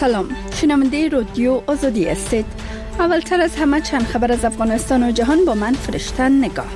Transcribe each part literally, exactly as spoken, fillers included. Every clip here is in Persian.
سلام، شنونده رادیو آزادی هستید. اولتر از همه چند خبر از افغانستان و جهان با من فرشتن نگاه.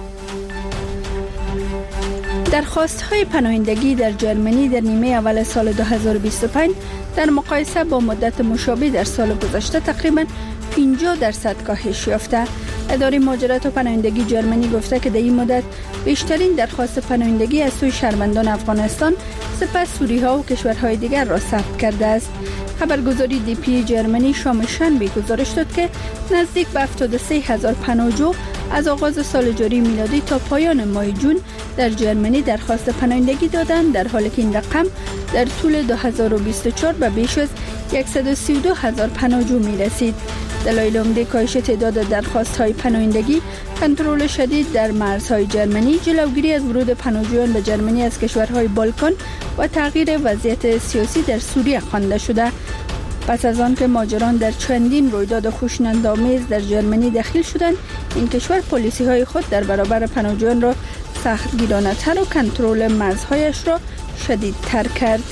درخواست‌های پناهندگی در جرمنی در نیمه اول سال دو هزار و بیست و پنج در مقایسه با مدت مشابه در سال گذشته تقریباً پنجاه درصد کاهش یافته. اداره مهاجرت و پناهندگی جرمنی گفته که در این مدت بیشترین درخواست پناهندگی از سوی شهروندان افغانستان سپس سوری‌ها و کشورهای دیگر را ثبت کرده است. خبرگزاری دی پی جرمنی شام شنبه گزارش داد که نزدیک به هفتاد و سه هزار پناهجو از آغاز سال جاری میلادی تا پایان ماه جون در جرمنی درخواست پناهندگی دادند، در حالی که این رقم در طول دو هزار و بیست و چهار به بیش از صد و سی و دو هزار پناهجو می رسید. دلایل عمده کاهش تعداد درخواست‌های پناهندگی کنترل شدید در مرزهای جرمنی، جلوگیری از ورود پناهجویان به جرمنی از کشورهای بالکان و تغییر وضعیت سیاسی در سوریه خوانده شده. پس از آن که مهاجران در چندین رویداد خشونت‌آمیز در جرمنی دخیل شدند، این کشور پلیسی‌های خود در برابر پناهجویان را سختگیرانه‌تر و کنترل مرزهایش را شدیدتر کرد.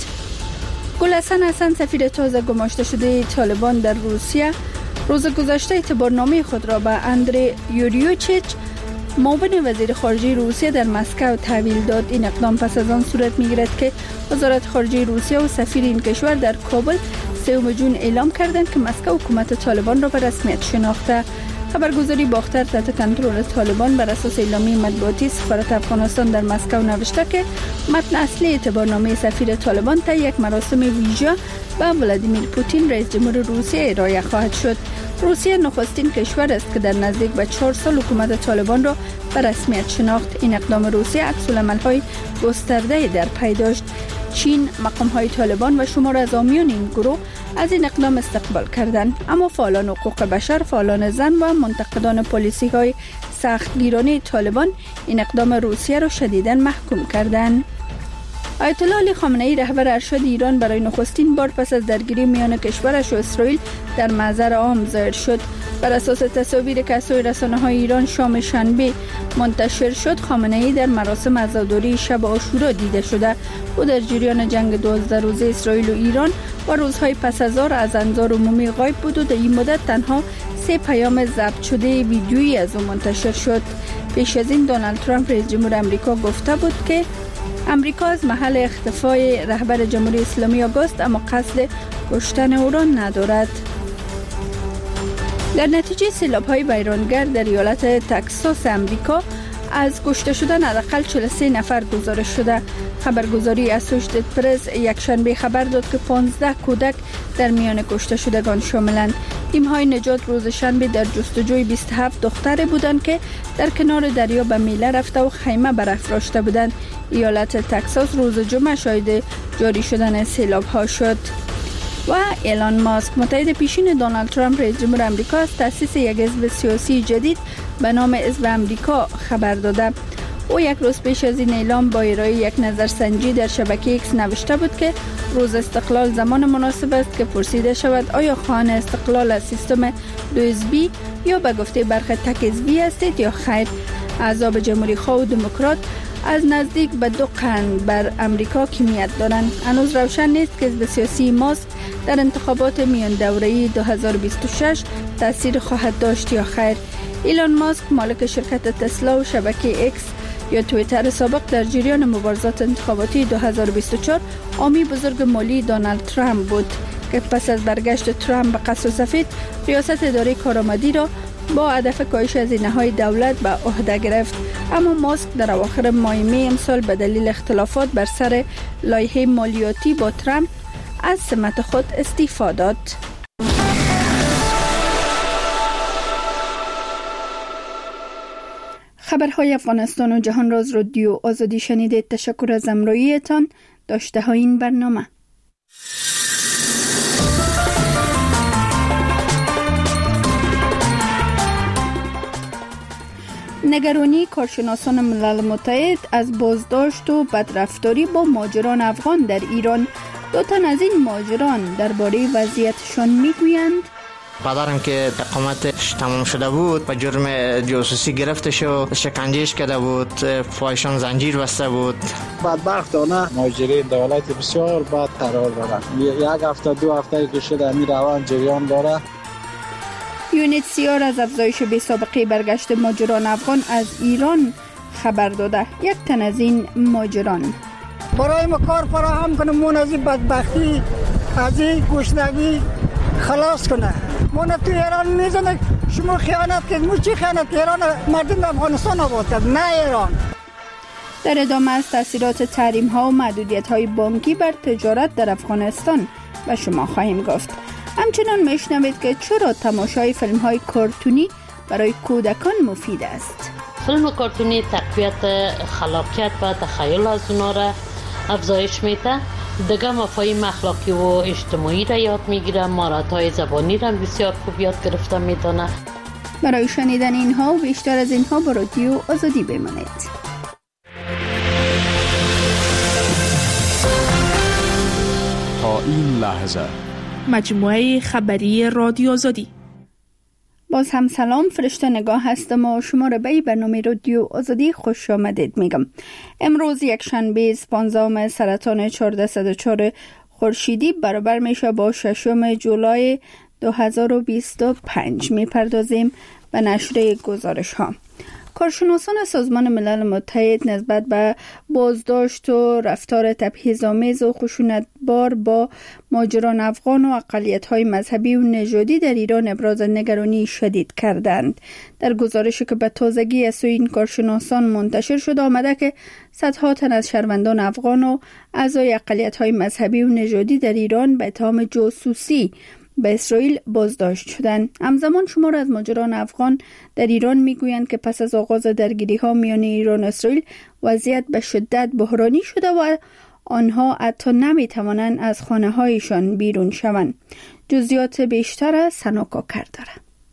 گلحسن حسن، سفیر تازه گماشته شده طالبان در روسیه، روز گذشته اعتبارنامه خود را به اندری یوریوچیچ، معاون وزیر خارجه روسیه در مسکو تحویل داد. این اقدام پس از آن صورت می‌گیرد که وزارت خارجه روسیه و سفیر این کشور در کابل سوم جون اعلام کردند که مسکو حکومت طالبان را به رسمیت شناخته. خبرگزاری باختر تحت کنترل طالبان بر اساس اعلامیه مطبوعاتی سفارت افغانستان در مسکو نوشته که متن اصلی اعتبارنامه سفیر طالبان تا یک مراسم ویژه به ولادیمیر پوتین رئیس جمهور روسیه ارائه خواهد شد. روسیه نخستین کشور است که در نزدیک به چهار سال حکومت طالبان را به رسمیت شناخت. این اقدام روسیه عکس‌العمل‌های گسترده در پی داشت. چین، مقام‌های طالبان و شمار از حامیان این گروه از این اقدام استقبال کردند، اما فعالان حقوق بشر، فعالان زن و منتقدان پلیسی‌های سختگیرانه طالبان این اقدام روسیه را شدیداً محکوم کردند. آیت الله علی خامنه‌ای، رهبر ارشد ایران، برای نخستین بار پس از درگیری میان کشورش و اسرائیل در محضر عام ظاهر شد. بر اساس تصاویری که از سوی رسانه‌های ایران شام شنبه منتشر شد، خامنه‌ای در مراسم عزاداری شب عاشورا دیده شده. او در جریان جنگ دوازده روزه اسرائیل و ایران و روزهای پس از آن از انظار عمومی غایب بود و در این مدت تنها سه پیام ضبط شده ویدیویی از او منتشر شد. پیش از این دونالد ترامپ رئیس جمهور آمریکا گفته بود که امریکا از محل اختفای رهبر جمهوری اسلامی آگاست، اما قصد کشتن او را ندارد. در نتیجه سیلاب‌های ویرانگر در ایالت تگزاس امریکا از کشته شدن حداقل چهل و سه نفر گزارش شده. خبرگزاری اسوشیتد پرس یک شنبه خبر داد که پانزده کودک در میان کشته شدگان شاملند. تیم‌های نجات روز شنبه در جستجوی بیست و هفت دختر بودند که در کنار دریا به میله رفته و خیمه برافراشته بودند. ایالت تگزاس روز جمعه شاهد جاری شدن سیلاب‌ها شد. و ایلان ماسک، متحد پیشین دونالد ترامپ رئیس جمهور آمریکا، از تأسیس یک حزب سیاسی جدید به نام حزب آمریکا خبر داده. او یک روز پیش از این اعلام با ارائه یک نظرسنجی در شبکه ایکس نوشته بود که روز استقلال زمان مناسب است که پرسیده شود آیا خواهان استقلال از سیستم دو حزبی یا به گفته برخی تک حزبی هستید یا خیر. احزاب جمهوری خواه و دموکرات از نزدیک به دو قرن بر امریکا حاکمیت دارند. هنوز روشن نیست که حزب سیاسی ماسک در انتخابات میان دوره‌ای دو هزار و بیست و شش تاثیر خواهد داشت یا خیر. ایلان ماسک، مالک شرکت تسلا و شبکه ایکس یا توییتر سابق، در جریان مبارزات انتخاباتی دو هزار و بیست و چهار حامی بزرگ مالی دونالد ترامپ بود که پس از برگشت ترامپ به قصر سفید ریاست اداره کارآمدی را با هدف کاهش هزینه‌های دولت به عهده گرفت. اما ماسک در اواخر ماه می امسال به دلیل اختلافات بر سر لایحه مالیاتی با ترامپ از سمت خود استعفا داد. خبرهای افغانستان و جهان را از رادیو آزادی شنیدید. تشکر از همراهیتان. داشته های این برنامه. نگرانی کارشناسان ملل متحد از بازداشت و بدرفتاری با مهاجران افغان در ایران. دو تن از این مهاجران درباره وضعیتشان میگویند. پدرم که اقامتش تمام شده بود به جرم جاسوسی گرفته شد، شکنجهش کرده بود، پایشان زنجیر بسته بود. بدبختانه مهاجرین دولت بسیار بد قرار دارند. یک هفته دو هفته که شده می روان جریان داره. یونیت سیار از افزایش بی‌سابقه برگشت مهاجران افغان از ایران خبر داده. یک تن از این مهاجران برای ما کار فراهم کنه، مون از این بدبختی از این گشنگی خلاص کنه. مون تو ایران میزنه شما خیانت کرد. مو چی خیانت؟ ایران مردم افغانستان آباد کرد، نه ایران. در ادامه از تاثیرات تحریم ها و محدودیت های بانکی بر تجارت در افغانستان به شما خواهیم گفت. همچنان میشنوید که چرا تماشای فیلم های کارتونی برای کودکان مفید است. فیلم کارتونی تقویت خلاقیت و تخیل از اونا را افزایش میده. دیگه مفاهیم اخلاقی و اجتماعی را یاد میگیره. مهارت‌های زبانی را بسیار خوب یاد گرفته میدونه. برای شنیدن اینها و بیشتر از اینها با رادیو آزادی بمانید. تا این لحظه مجموعه خبری رادیو آزادی. باز هم سلام، فرشته نگاه هستم و شما را به برنامه رادیو آزادی خوش آمدید میگم. امروز یک شنبه پانزدهم سرطان چهارده صد و چهار خورشیدی برابر میشه با ششم جولای دو هزار و بیست و پنج. میپردازیم به نشر گزارش ها. کارشناسان سازمان ملل متحد نسبت به بازداشت و رفتار تبعیض‌آمیز و خشونتبار با مهاجران افغان و اقلیت‌های مذهبی و نژادی در ایران ابراز نگرانی شدید کردند. در گزارشی که به تازگی از سوی این کارشناسان منتشر شده آمده که صدها تن از شهروندان افغان و اعضای اقلیت‌های مذهبی و نژادی در ایران به اتهام جاسوسی به اسرائیل بازداشت شدند. همزمان شمار از مهاجران افغان در ایران میگویند که پس از آغاز درگیری‌ها میان ایران و اسرائیل وضعیت به شدت بحرانی شده و آنها حتی نمیتوانند از خانه‌هایشان بیرون شوند. جزئیات بیشتر از سناکا کرداره.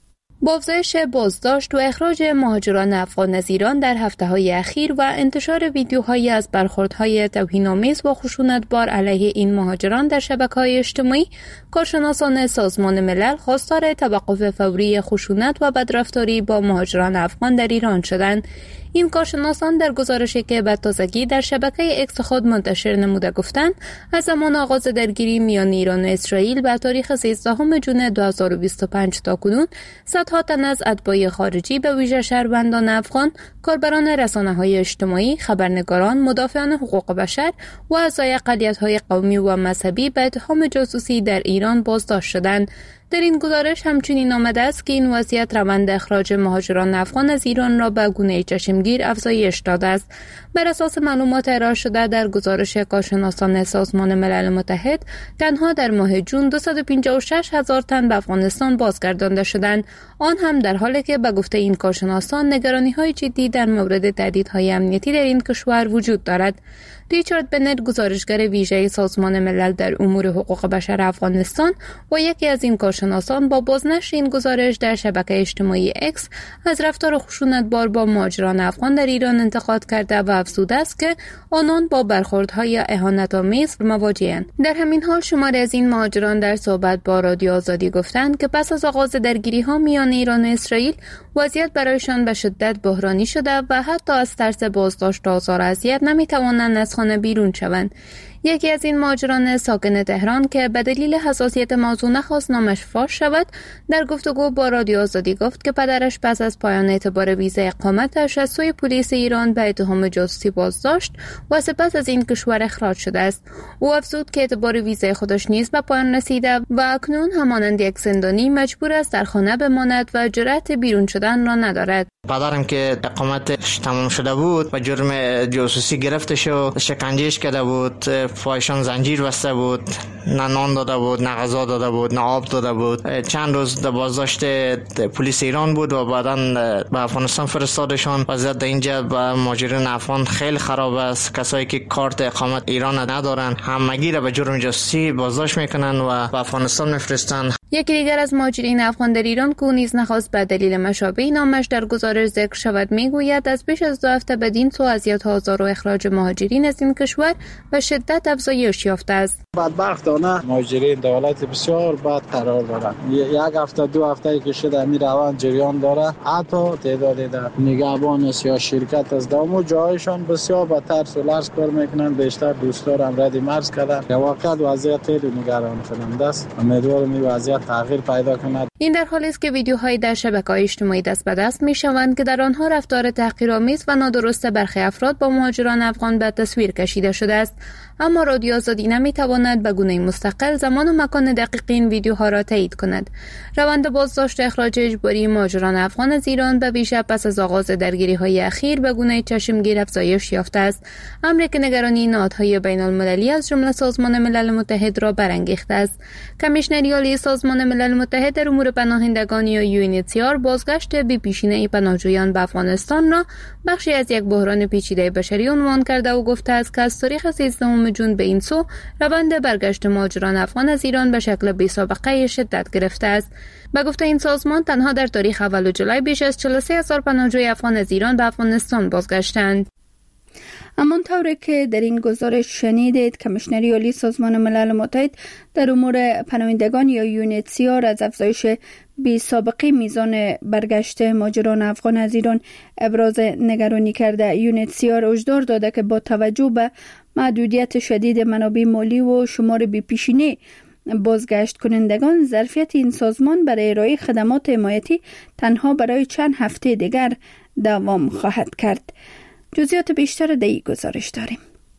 با افزایش بازداشت و اخراج مهاجران افغان از ایران در هفته‌های اخیر و انتشار ویدیوهایی از برخوردهای توهین‌آمیز و خشونتبار علیه این مهاجران در شبکه‌های اجتماعی، کارشناسان سازمان ملل خواستار توقف فوری خشونت و بدرفتاری با مهاجران افغان در ایران شدند. این کارشناسان در گزارشی که به تازگی در شبکه اکس خود منتشر نموده گفتند از زمان آغاز درگیری میان ایران و اسرائیل به تاریخ سیزدهم ژوئن دو هزار و بیست و پنج تا کنون صدها تن از اتباع خارجی به ویژه شهروندان افغان، کاربران رسانه‌های اجتماعی، خبرنگاران، مدافعان حقوق بشر و اعضای اقلیت‌های قومی و مذهبی به اتهام جاسوسی در ایران بازداشت شدند. در این گزارش همچنین آمده است که این وضعیت روند اخراج مهاجران افغان از ایران را به گونه چشمگیر افزایش داده است. بر اساس معلومات ارائه شده در گزارش کارشناسان سازمان ملل متحد، تنها در ماه جون دویست و پنجاه و شش هزار تن به افغانستان بازگردانده شدند، آن هم در حالی که به گفته این کارشناسان نگرانی‌های جدی در مورد تهدیدهای امنیتی در این کشور وجود دارد. ریچارد بنت، گزارشگر ویژه سازمان ملل در امور حقوق بشر افغانستان و یکی از این کارشناسان، با بازنشر این گزارش در شبکه اجتماعی اکس از رفتار خشونتبار با مهاجران افغان در ایران انتقاد کرده و افزوده است که آنان با برخوردهای اهانت‌آمیز مواجه‌اند. در همین حال شماری از این مهاجران در صحبت با رادیو آزادی گفتند که پس از آغاز درگیری‌ها میان ایران و اسرائیل وضعیت برایشان به شدت بحرانی شده و حتی از ترس بازداشت و آزار و اذیت نمی‌توانند از خانه بیرون شوند. یکی از این مهاجران ساکن تهران که به دلیل حساسیت موضوع نخواست نامش فاش شود، در گفتگو با رادیو آزادی گفت که پدرش پس از پایان اعتبار ویزا اقامتش از سوی پلیس ایران به اتهام جاسوسی بازداشت و سپس از این کشور اخراج شده است. او افزود که اعتبار ویزای خودش نیز به پایان رسیده و اکنون همانند یک زندانی مجبور است در خانه بماند و جرأت بیرون شدن را ندارد. پدرم که اقامتش تمام شده بود به جرم جاسوسی گرفته شد، شکنجهش کرده بود، پایشان زنجیر بسته بود، نه نان داده بود، نه غذا داده بود، نه آب داده بود. چند روز در بازداشت پلیس ایران بود و بعداً به افغانستان فرستادشان. وضعیت در اینجا به مهاجرین افغان خیلی خراب است. کسایی که کارت اقامت ایران ندارن همگی را به جرم جاسوسی بازداشت میکنن و به افغانستان میفرستن. یکی دیگر از مهاجرین افغان در ایران که نیز نخواست به دلیل مشابه نامش در گزارش ذکر شود میگوید از بیش از دو هفته بدین سو اذیت ها و اخراج مهاجرین از این کشور به شدت خیانت افزایش یافته است. بدبختانه مهاجرین دولت بسیار بد قرار دارند. یک هفته دو هفته که شده می روند جریان داره. حتی تعدادی در نگهبان یا شرکت از دامو جایشان بسیار بدتر سولارس کار میکنن. بیشتر دوستارم رد مرز کردن. که واقعا وضعیت خیلی نگران کننده است. امیدوارم این وضعیت تغییر پیدا کند. این در حالی است که ویدیوهایی در شبکه‌های اجتماعی دست به دست می‌شوند که در آنها رفتار تحقیرآمیز و نادرست برخی افراد با مهاجران افغان به تصویر کشیده شده است. اما رادیو آزادی نمی‌تواند به گونه مستقل زمان و مکان دقیق این ویدیوها را تایید کند. روند بازداشت اخراج اجباری مهاجران افغان از ایران به ویژه پس از آغاز درگیری‌های اخیر به گونه چشمگیر افزایش یافته است، امری که نگرانی نهادهای بین‌المللی از جمله سازمان ملل متحد را برانگیخته است. کمیشنری عالی سازمان ملل متحد در امور پناهندگان یا یو ان اچ سی آر بازگشت بی پیشینه پناهجویان به افغانستان را بخشی از یک بحران پیچیده بشری عنوان کرده و گفته است که از تاریخ سیزدهم جون به این سو روند برگشت مهاجران افغان از ایران به شکل بی‌سابقه شدت گرفته است. به گفته این سازمان تنها در تاریخ اول جولای بیش از چهل و سه هزار پناهجوی افغان از ایران به افغانستان بازگشتند. همانطور که در این گزارش شنیدید، کمیشنری عالی سازمان ملل متحد در امور پناهندگان یا یو ان اچ سی آر از افزایش بی سابقه میزان برگشت مهاجران افغان از ایران ابراز نگرانی کرده. یو ان اچ سی آر هشدار داده که با توجه به محدودیت شدید منابع مالی و شمار بی پیشینه بازگشت کنندگان، ظرفیت این سازمان برای ارائه خدمات حمایتی تنها برای چند هفته دیگر دوام خواهد کرد. جزئیات بیشتر در این گزارش داریم.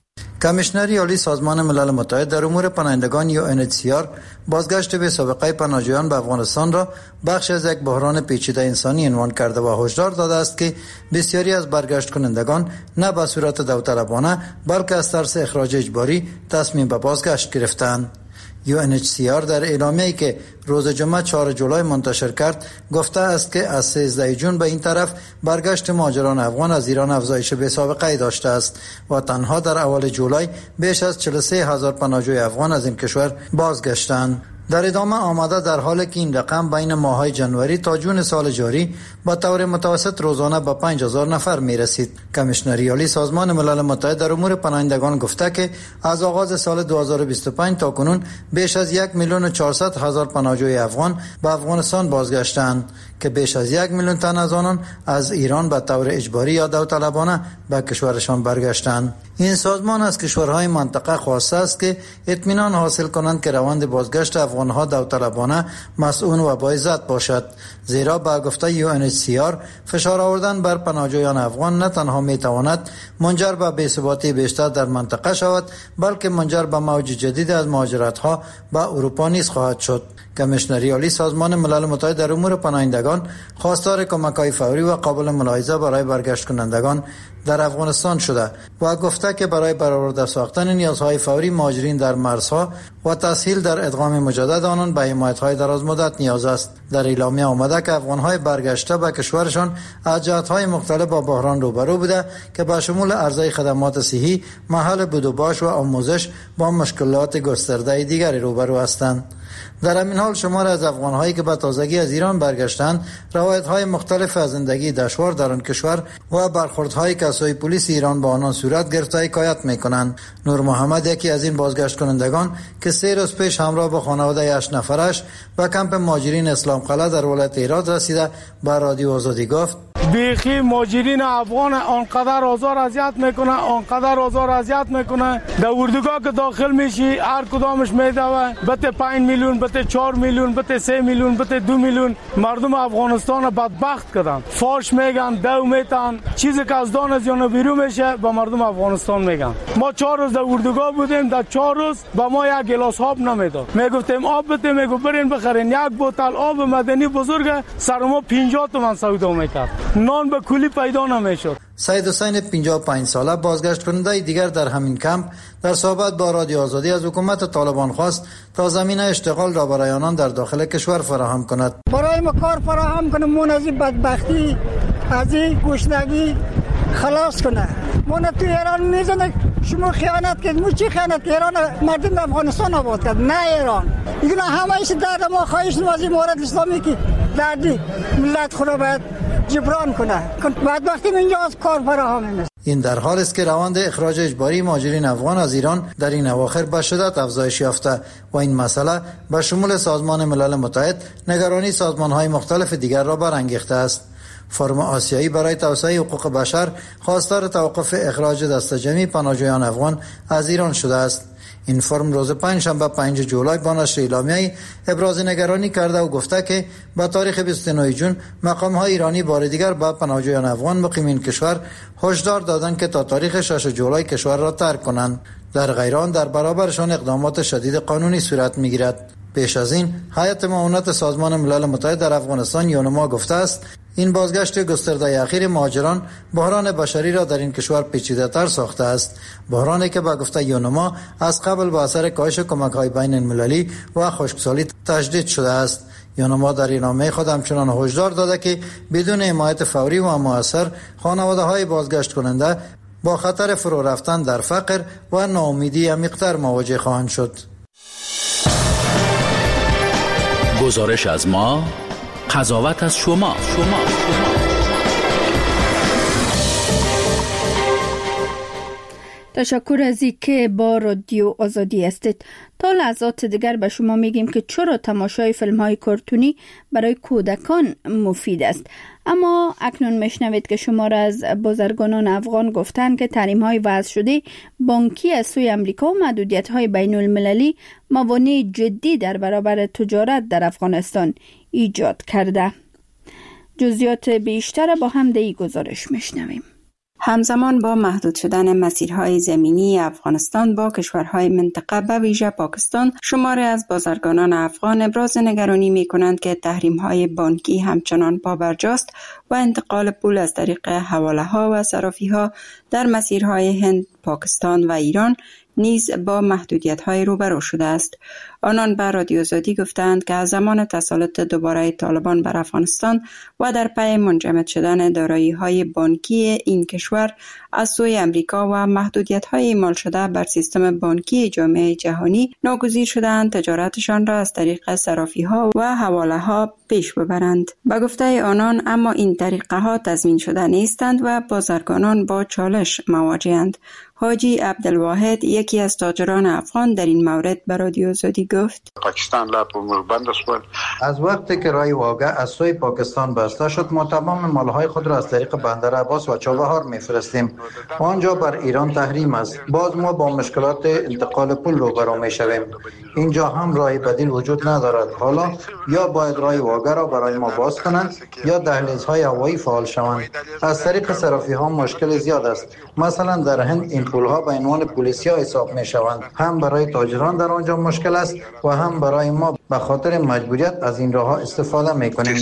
کمیشنری عالی سازمان ملل متحد در امور پناهندگان یو ان اچ سی آر بازگشت به سابقه پناهجویان به افغانستان را بخش از یک بحران پیچیده انسانی عنوان کرده و هشدار داده است که بسیاری از برگشت کنندگان نه به صورت داوطلبانه بلکه از ترس اخراج اجباری تصمیم به بازگشت گرفتند. یو ان اچ سی آر در اعلامیه‌ای که روز جمعه چهارم جولای منتشر کرد گفته است که از سیزدهم جون به این طرف برگشت مهاجران افغان از ایران افزایش بی‌سابقه‌ای داشته است و تنها در اول جولای بیش از چهل و سه هزار پناهجوی افغان از این کشور بازگشتند. در ادامه آمده در حالی که این رقم بین ماه‌های جنوری تا جون سال جاری با طور متوسط روزانه به پنج هزار نفر می رسید. کمیشنری عالی سازمان ملل متحد در امور پناهندگان گفته که از آغاز سال دو هزار و بیست و پنج تا کنون بیش از یک میلیون و چهارصد هزار پناهجوی افغان به افغانستان بازگشتند که بیش از یک میلیون تن از آنان از ایران به طور اجباری یا داوطلبانه به کشورشان برگشتند. این سازمان از کشورهای منطقه خواسته است که اطمینان حاصل کنند که روند بازگشت افغانها داوطلبانه مسئول و باعزت باشد، زیرا با گفته یو ان اچ سی آر فشار آوردن بر پناهجویان افغان نه تنها می تواند منجر به بی‌ثباتی بیشتر در منطقه شود بلکه منجر به موج جدید از مهاجرت‌ها به اروپا نیز خواهد شد. کمیشنری عالی سازمان ملل متحد در امور پناهندگان خواستار کمک‌های فوری و قابل ملاحظه برای برگشت کنندگان در افغانستان شده و گفته که برای برآورده ساختن نیازهای فوری مهاجرین در مرزها و تسهیل در ادغام مجدد آنان به حمایت‌های دراز مدت نیاز است. در اعلامیه آمده که افغان‌های برگشته به کشورشان از جهت‌های مختلف با بحران روبرو بوده که به شمول عرضه خدمات صحی، محل بود و باش و آموزش با مشکلات گسترده دیگری روبرو هستند. در همین حال شمار از افغان‌هایی که به تازگی از ایران برگشتند روایت‌های مختلف از زندگی دشوار در آن کشور و برخوردهای که از سوی پلیس ایران با آنان صورت گرفته حکایت می‌کنند. نور محمد یکی از این بازگشت کنندگان که سه روز پیش همراه با خانواده هشت نفرش به کمپ مهاجرین اسلام قلعه در ولایت هرات رسیده به رادیو آزادی گفت: بیخی مهاجرین افغان آنقدر آزار اذیت میکنه آنقدر آزار اذیت میکنه در اردوگاه که داخل میشی هر کدامش میدوه بته پنج میلیون بته چهار میلیون بته سه میلیون بته دو میلیون مردم افغانستان بدبخت کردن، فاش میگن، دو میتن، چیزی که از دان از یانو بیرون میشه با مردم افغانستان میگن. ما چهار روز در اردوگاه بودیم، در چهار روز با ما یک گلاس آب نمیداد، میگفتیم آب بده، میگو برین بخرین، یک بوتل آب مدنی بزرگ سر ما پنجاه تومن سودا میکرد، نان به کولی پیدا نمیشد. سید حسین پنجاه و پنج ساله بازگشت کننده دیگر در همین کمپ در صحبت با رادیو آزادی از حکومت طالبان خواست تا زمینه اشتغال را برای آنان در داخل کشور فراهم کند. برای ما کار فراهم کنه، مون از این بدبختی از این گشنگی خلاص کنه. مون تو ایران میزنه شما خیانت کرد، مو چی خیانت کرد؟ ایران مردم افغانستان آباد کرد، نه ایران. دیگه همه ایش درد ما خواهش نوازی مورد اسلامی که دردی ملت خود باید جبران کنه. بعد وقتی اینجا از کار فراهم نیست. این در حال است که روند اخراج اجباری مهاجرین افغان از ایران در این اواخر به شدت افزایش یافته و این مسئله به شمول سازمان ملل متحد نگرانی سازمان‌های مختلف دیگر را برانگیخته است. فورم آسیایی برای توسعه حقوق بشر خواستار توقف اخراج دسته‌جمعی پناهجویان افغان از ایران شده است. این فرم روز پنجشنبه پنج جولای با نشر اعلامیه‌ای ابراز نگرانی کرده و گفته که با تاریخ بیست و نه جون مقام‌های ایرانی بار دیگر به پناهجویان افغان مقیمین کشور هشدار دادند که تا تاریخ شش جولای کشور را ترک کنند. در غیر آن در برابرشان اقدامات شدید قانونی صورت می‌گیرد. پیش از این هیئت معاونت سازمان ملل متحد در افغانستان یونما گفته است این بازگشت گسترده اخیر مهاجران بحران بشری را در این کشور پیچیده‌تر ساخته است. بحرانی که به گفته یونما از قبل به اثر کاهش کمک‌های بین المللی و خشکسالی تجدید شده است. یونما در اعلامیه خود همچنان هشدار داده که بدون حمایت فوری و مؤثر خانواده‌های بازگشت کننده با خطر فرو رفتن در فقر و ناامیدی عمیق‌تر مواجه خواهند شد. گزارش از ما، قضاوت از شما. شما. تشکر از اینکه با رادیو آزادی هستید. تا لحظات دیگر به شما میگیم که چرا تماشای فیلم های کارتونی برای کودکان مفید است. اما اکنون میشنوید که شمار از بازرگانان افغان گفتند که تحریم های وضع شده بانکی از سوی امریکا و محدودیت های بین المللی موانع جدی در برابر تجارت در افغانستان ایجاد کرده. جزئیات بیشتر با هم در این گزارش میشنویم. همزمان با محدود شدن مسیرهای زمینی افغانستان با کشورهای منطقه به ویژه پاکستان، شماری از بازرگانان افغان ابراز نگرانی می کنند که تحریم‌های بانکی همچنان پابرجاست و انتقال پول از طریق حواله‌ها و صرافی‌ها در مسیرهای هند، پاکستان و ایران نیز با محدودیت‌های روبرو شده است. آنان به رادیو آزادی گفتند که از زمان تسلط دوباره طالبان بر افغانستان و در پی منجمد شدن دارایی‌های بانکی این کشور از سوی امریکا و محدودیت‌های اعمال شده بر سیستم بانکی جامعه جهانی ناگزیر شدند تجارتشان را از طریق صرافی‌ها و حواله‌ها پیش ببرند. به گفته آنان اما این طریقه‌ها تضمین شده نیستند و بازرگانان با چالش مواجه‌اند. حاجی عبدالواحد یکی از تاجران افغان در این مورد به رادیو آزادی گفت: پاکستان لا بند است. از وقتی که راه واگه از سوی پاکستان بسته شد ما تمام مالهای خود را از طریق بندر عباس و چابهار میفرستیم. آنجا بر ایران تحریم است. باز ما با مشکلات انتقال پول روبرو میشویم. اینجا هم راه بدیل وجود ندارد. حالا یا باید راه واگه را برای ما باز کنند یا دهلیزهای هوایی فعال شوند. از طریق صرافی ها مشکل زیاد است. مثلا در هند این پولها به عنوان پولیسیا حساب می شوند. هم برای تاجران در آنجا مشکل است و هم برای ما به خاطر مجبوریت از این راه استفاده می کنیم.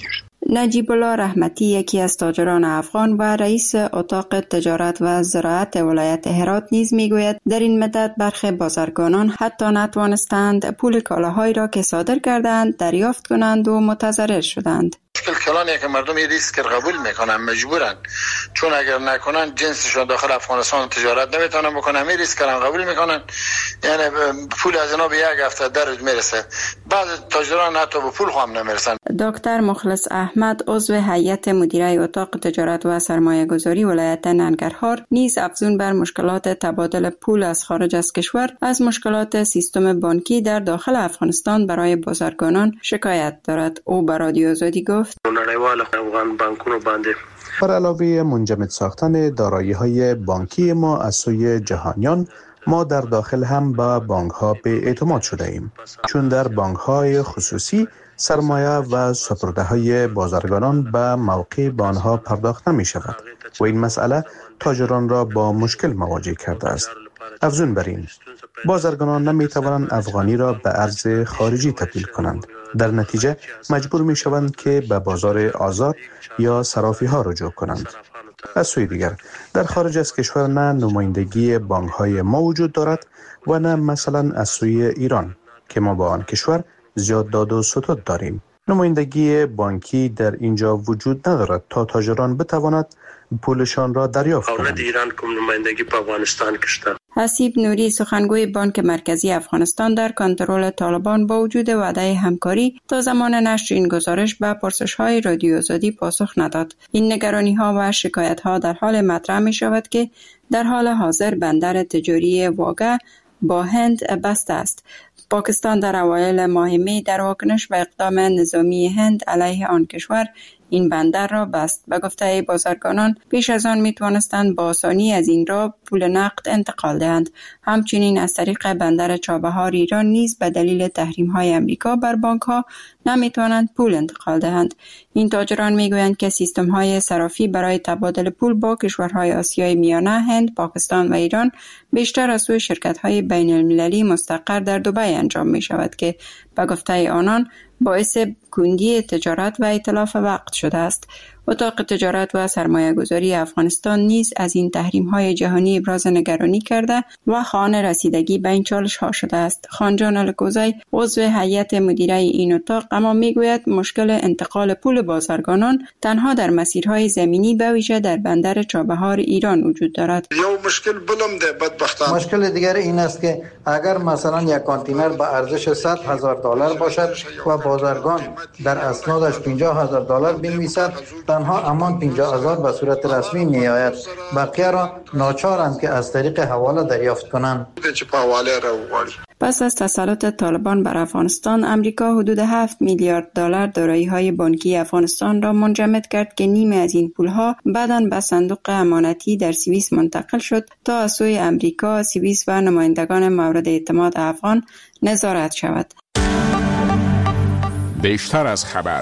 نجیب الله رحمتی یکی از تاجران افغان و رئیس اتاق تجارت و زراعت ولایت هرات نیز میگوید در این مدت برخی بازرگانان حتی نتوانستند پول کالاهایی را که صادر کردند دریافت کنند و متضرر شدند. مشکل کلانیه که مردم این ریسک قبول میکنن، مجبورن، چون اگر نکنن جنسشون داخل افغانستان تجارت نمیتونن بکنن، همین ریسک کلان قبول میکنن، یعنی پول از اینا به یک هفته درج میرسه. بعض تاجران حتی به پول هم نمیرسن. دکتر مخلص احمد عضو هیئت مدیره اتاق تجارت و سرمایه گذاری ولایت ننگرهار نیز افزون بر مشکلات تبادل پول از خارج از کشور از مشکلات سیستم بانکی در داخل افغانستان برای بازرگانان شکایت دارد. او به رادیو آزادی گفت: بر علاوه منجمد ساختن دارایی‌های بانکی ما از سوی جهانیان، ما در داخل هم با بانک‌ها به اعتماد شده ایم، چون در بانک‌های خصوصی سرمایه و سپرده‌های بازرگانان به موقع به آنها پرداخت نمی‌شود و این مسئله تاجران را با مشکل مواجه کرده است. افزون بر این، بازرگانان نمی‌توانند افغانی را به ارز خارجی تبدیل کنند. در نتیجه مجبور می‌شوند که به بازار آزاد یا صرافی‌ها رجوع کنند. از سوی دیگر در خارج از کشور نه نمایندگی بانک‌های ما وجود دارد و نه مثلا از سوی ایران که ما با آن کشور زیاد داد و ستد داریم. نمایندگی بانکی در اینجا وجود ندارد تا تاجران بتواند پولشان را دریافت کنند. ایران کوم نمایندگی په افغانستان کې شته. حسیب نوری سخنگوی بانک مرکزی افغانستان در کنترل طالبان با وجود وعده همکاری تا زمان نشر این گزارش به پرسش‌های رادیو آزادی پاسخ نداد. این نگرانی‌ها و شکایت‌ها در حال مطرح می‌شود که در حال حاضر بندر تجاری واگه با هند بسته است. پاکستان در اوایل ماه می در واکنش به اقدام نظامی هند علیه آن کشور این بندر را بست. به گفته بازرگانان پیش از آن می توانستند با آسانی از این را پول نقد انتقال دهند. همچنین از طریق بندر چابهار ایران نیز به دلیل تحریم های امریکا بر بانک ها نمی توانند پول انتقال دهند. این تاجران می گویند که سیستم های صرافی برای تبادل پول با کشورهای آسیای میانه، هند، پاکستان و ایران بیشتر از سوی شرکت های بین المللی مستقر در دبی انجام می شود که به گفته آنان باعث کندی تجارت و ائتلاف وقت شده است. اتاق تجارت و سرمایه گذاری افغانستان نیز از این تحریم های جهانی ابراز نگرانی کرده و خانه رسیدگی به این چالش ها شده است. خانجان الکوزی عضو هیئت مدیره این اتاق اما میگوید مشکل انتقال پول بازرگانان تنها در مسیرهای زمینی به ویژه در بندر چابهار ایران وجود دارد. یو مشکل بلم ده بدبختانه. مشکل دیگر این است که اگر مثلا یک کانتینر به ارزش صد هزار دلار باشد و بازرگان در اسنادش پنجاه هزار دلار بنویسد، تنها همان پنجاه هزار به صورت رسمی می آید. بقیه را ناچارند که از طریق حواله دریافت کنند. پس از تسلط طالبان بر افغانستان، امریکا حدود هفت میلیارد دلار دارایی‌های بانکی افغانستان را منجمد کرد که نیمه از این پولها بعداً به صندوق امانتی در سوئیس منتقل شد تا از سوی امریکا، سوئیس و نمایندگان مورد اعتماد افغان نظارت شود. بیشتر از خبر.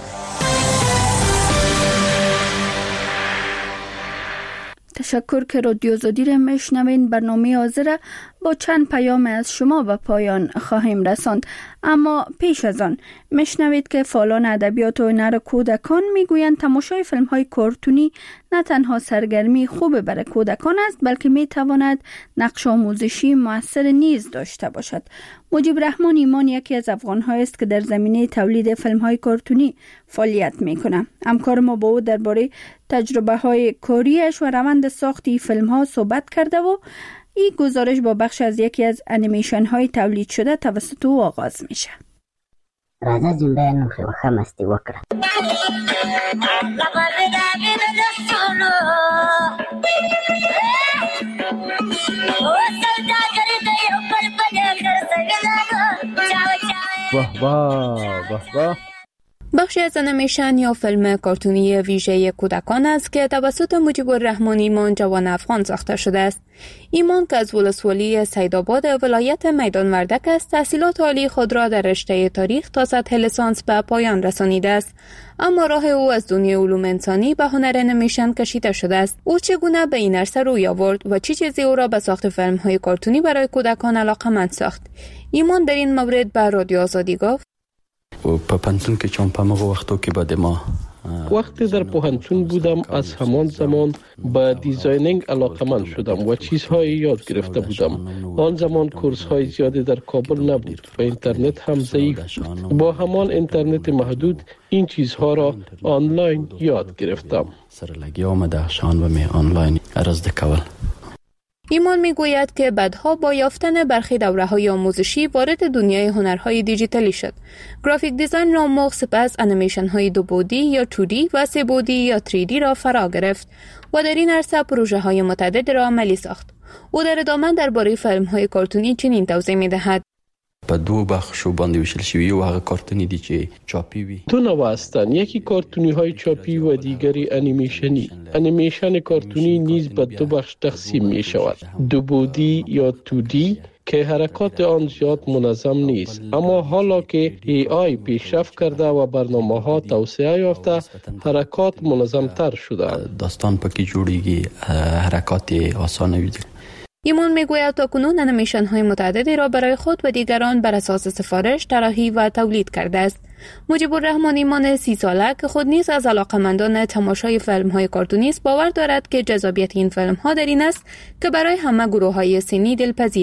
تشکر که رادیو آزادی را میشنوین. برنامه حاضر با چند پیام از شما به پایان خواهیم رساند، اما پیش از آن میشنوید که فعالان ادبیات و هنر کودکان میگویند تماشای فیلم های کارتونی نه تنها سرگرمی خوب برای کودکان است، بلکه میتواند نقش آموزشی مؤثر نیز داشته باشد. مجیب رحمان ایمان یکی از افغان‌ها است که در زمینه تولید فیلم های کارتونی فعالیت میکنه. همکار ما با او درباره تجربه های کاریش و روند ساختی فیلم ها صحبت کرده و این گزارش با بخش از یکی از انیمیشن های تولید شده توسط او آغاز میشه. راځه جنبه نن خو مستی وکړه. واه واه واه واه. بخشی از انیمیشن یا فیلم کارتونی ویژه کودکان است که توسط مجیب الرحمن ایمان جوان افغان ساخته شده است. ایمان که از ولسوالی سیدآباد ولایت میدان وردک است، تحصیلات عالی خود را در رشته تاریخ تا سطح لیسانس به پایان رسانیده است، اما راه او از دنیای علوم انسانی به هنر انیمیشن کشیده شده است. او چگونه به این عرصه روی آورد و چه چیزی او را به ساخت فیلم های کارتونی برای کودکان علاقه‌مند ساخت؟ ایمان در این مورد به رادیو آزادی گفت: په پنځون کې چون په مغه وختو کې بعد ما وقتی در پوهنتون بودم از همان زمان به دیزاینینگ علاقه‌مند شدم و چیزهایی یاد گرفته بودم. آن زمان کورس‌های زیادی در کابل نبود و اینترنت هم ضعیف بود. با همان اینترنت محدود این چیزها را آنلاین یاد گرفتم. سره لګیا آمده شان و می آنلاین ارزده کول. ایمان میگوید که بعدها با یافتن برخی دوره‌های آموزشی وارد دنیای هنرهای دیجیتالی شد. گرافیک دیزاین را آموخت، سپس انیمیشن‌های دو بعدی یا تو دی و سه بعدی یا سه دی را فرا گرفت و در این عرصه پروژه‌های متعدد را عملی ساخت. او در ادامه درباره فیلم‌های کارتونی چنین توضیح می‌دهد: په دو بخشو باندې ویشل شوی او هغه کارتونی دي چې چاپی وي. دو نوع هستند، یکی کارتونی های چاپی و دیگری انیمیشنی. انیمیشن کارتونی نیز به دو بخش تقسیم می شود: دو بعدی یا تو دی که حرکات آن زیاد منظم نیست، اما حالا که ای آی پیشرفت کرده و برنامه ها توسعه یافته حرکات منظم تر شده. داستان پکې جوړیږي، حرکات آسانه وي. ایمان میگوید تا کنون انیمیشن های متعددی را برای خود و دیگران بر اساس سفارش طراحی و تولید کرده است. مجیب الرحمن ایمان سی ساله که خود نیز از علاقه‌مندان تماشای فیلم های کارتونی است باور دارد که جذابیت این فیلم ها در این است که برای همه گروه های سنی دلپذیر است.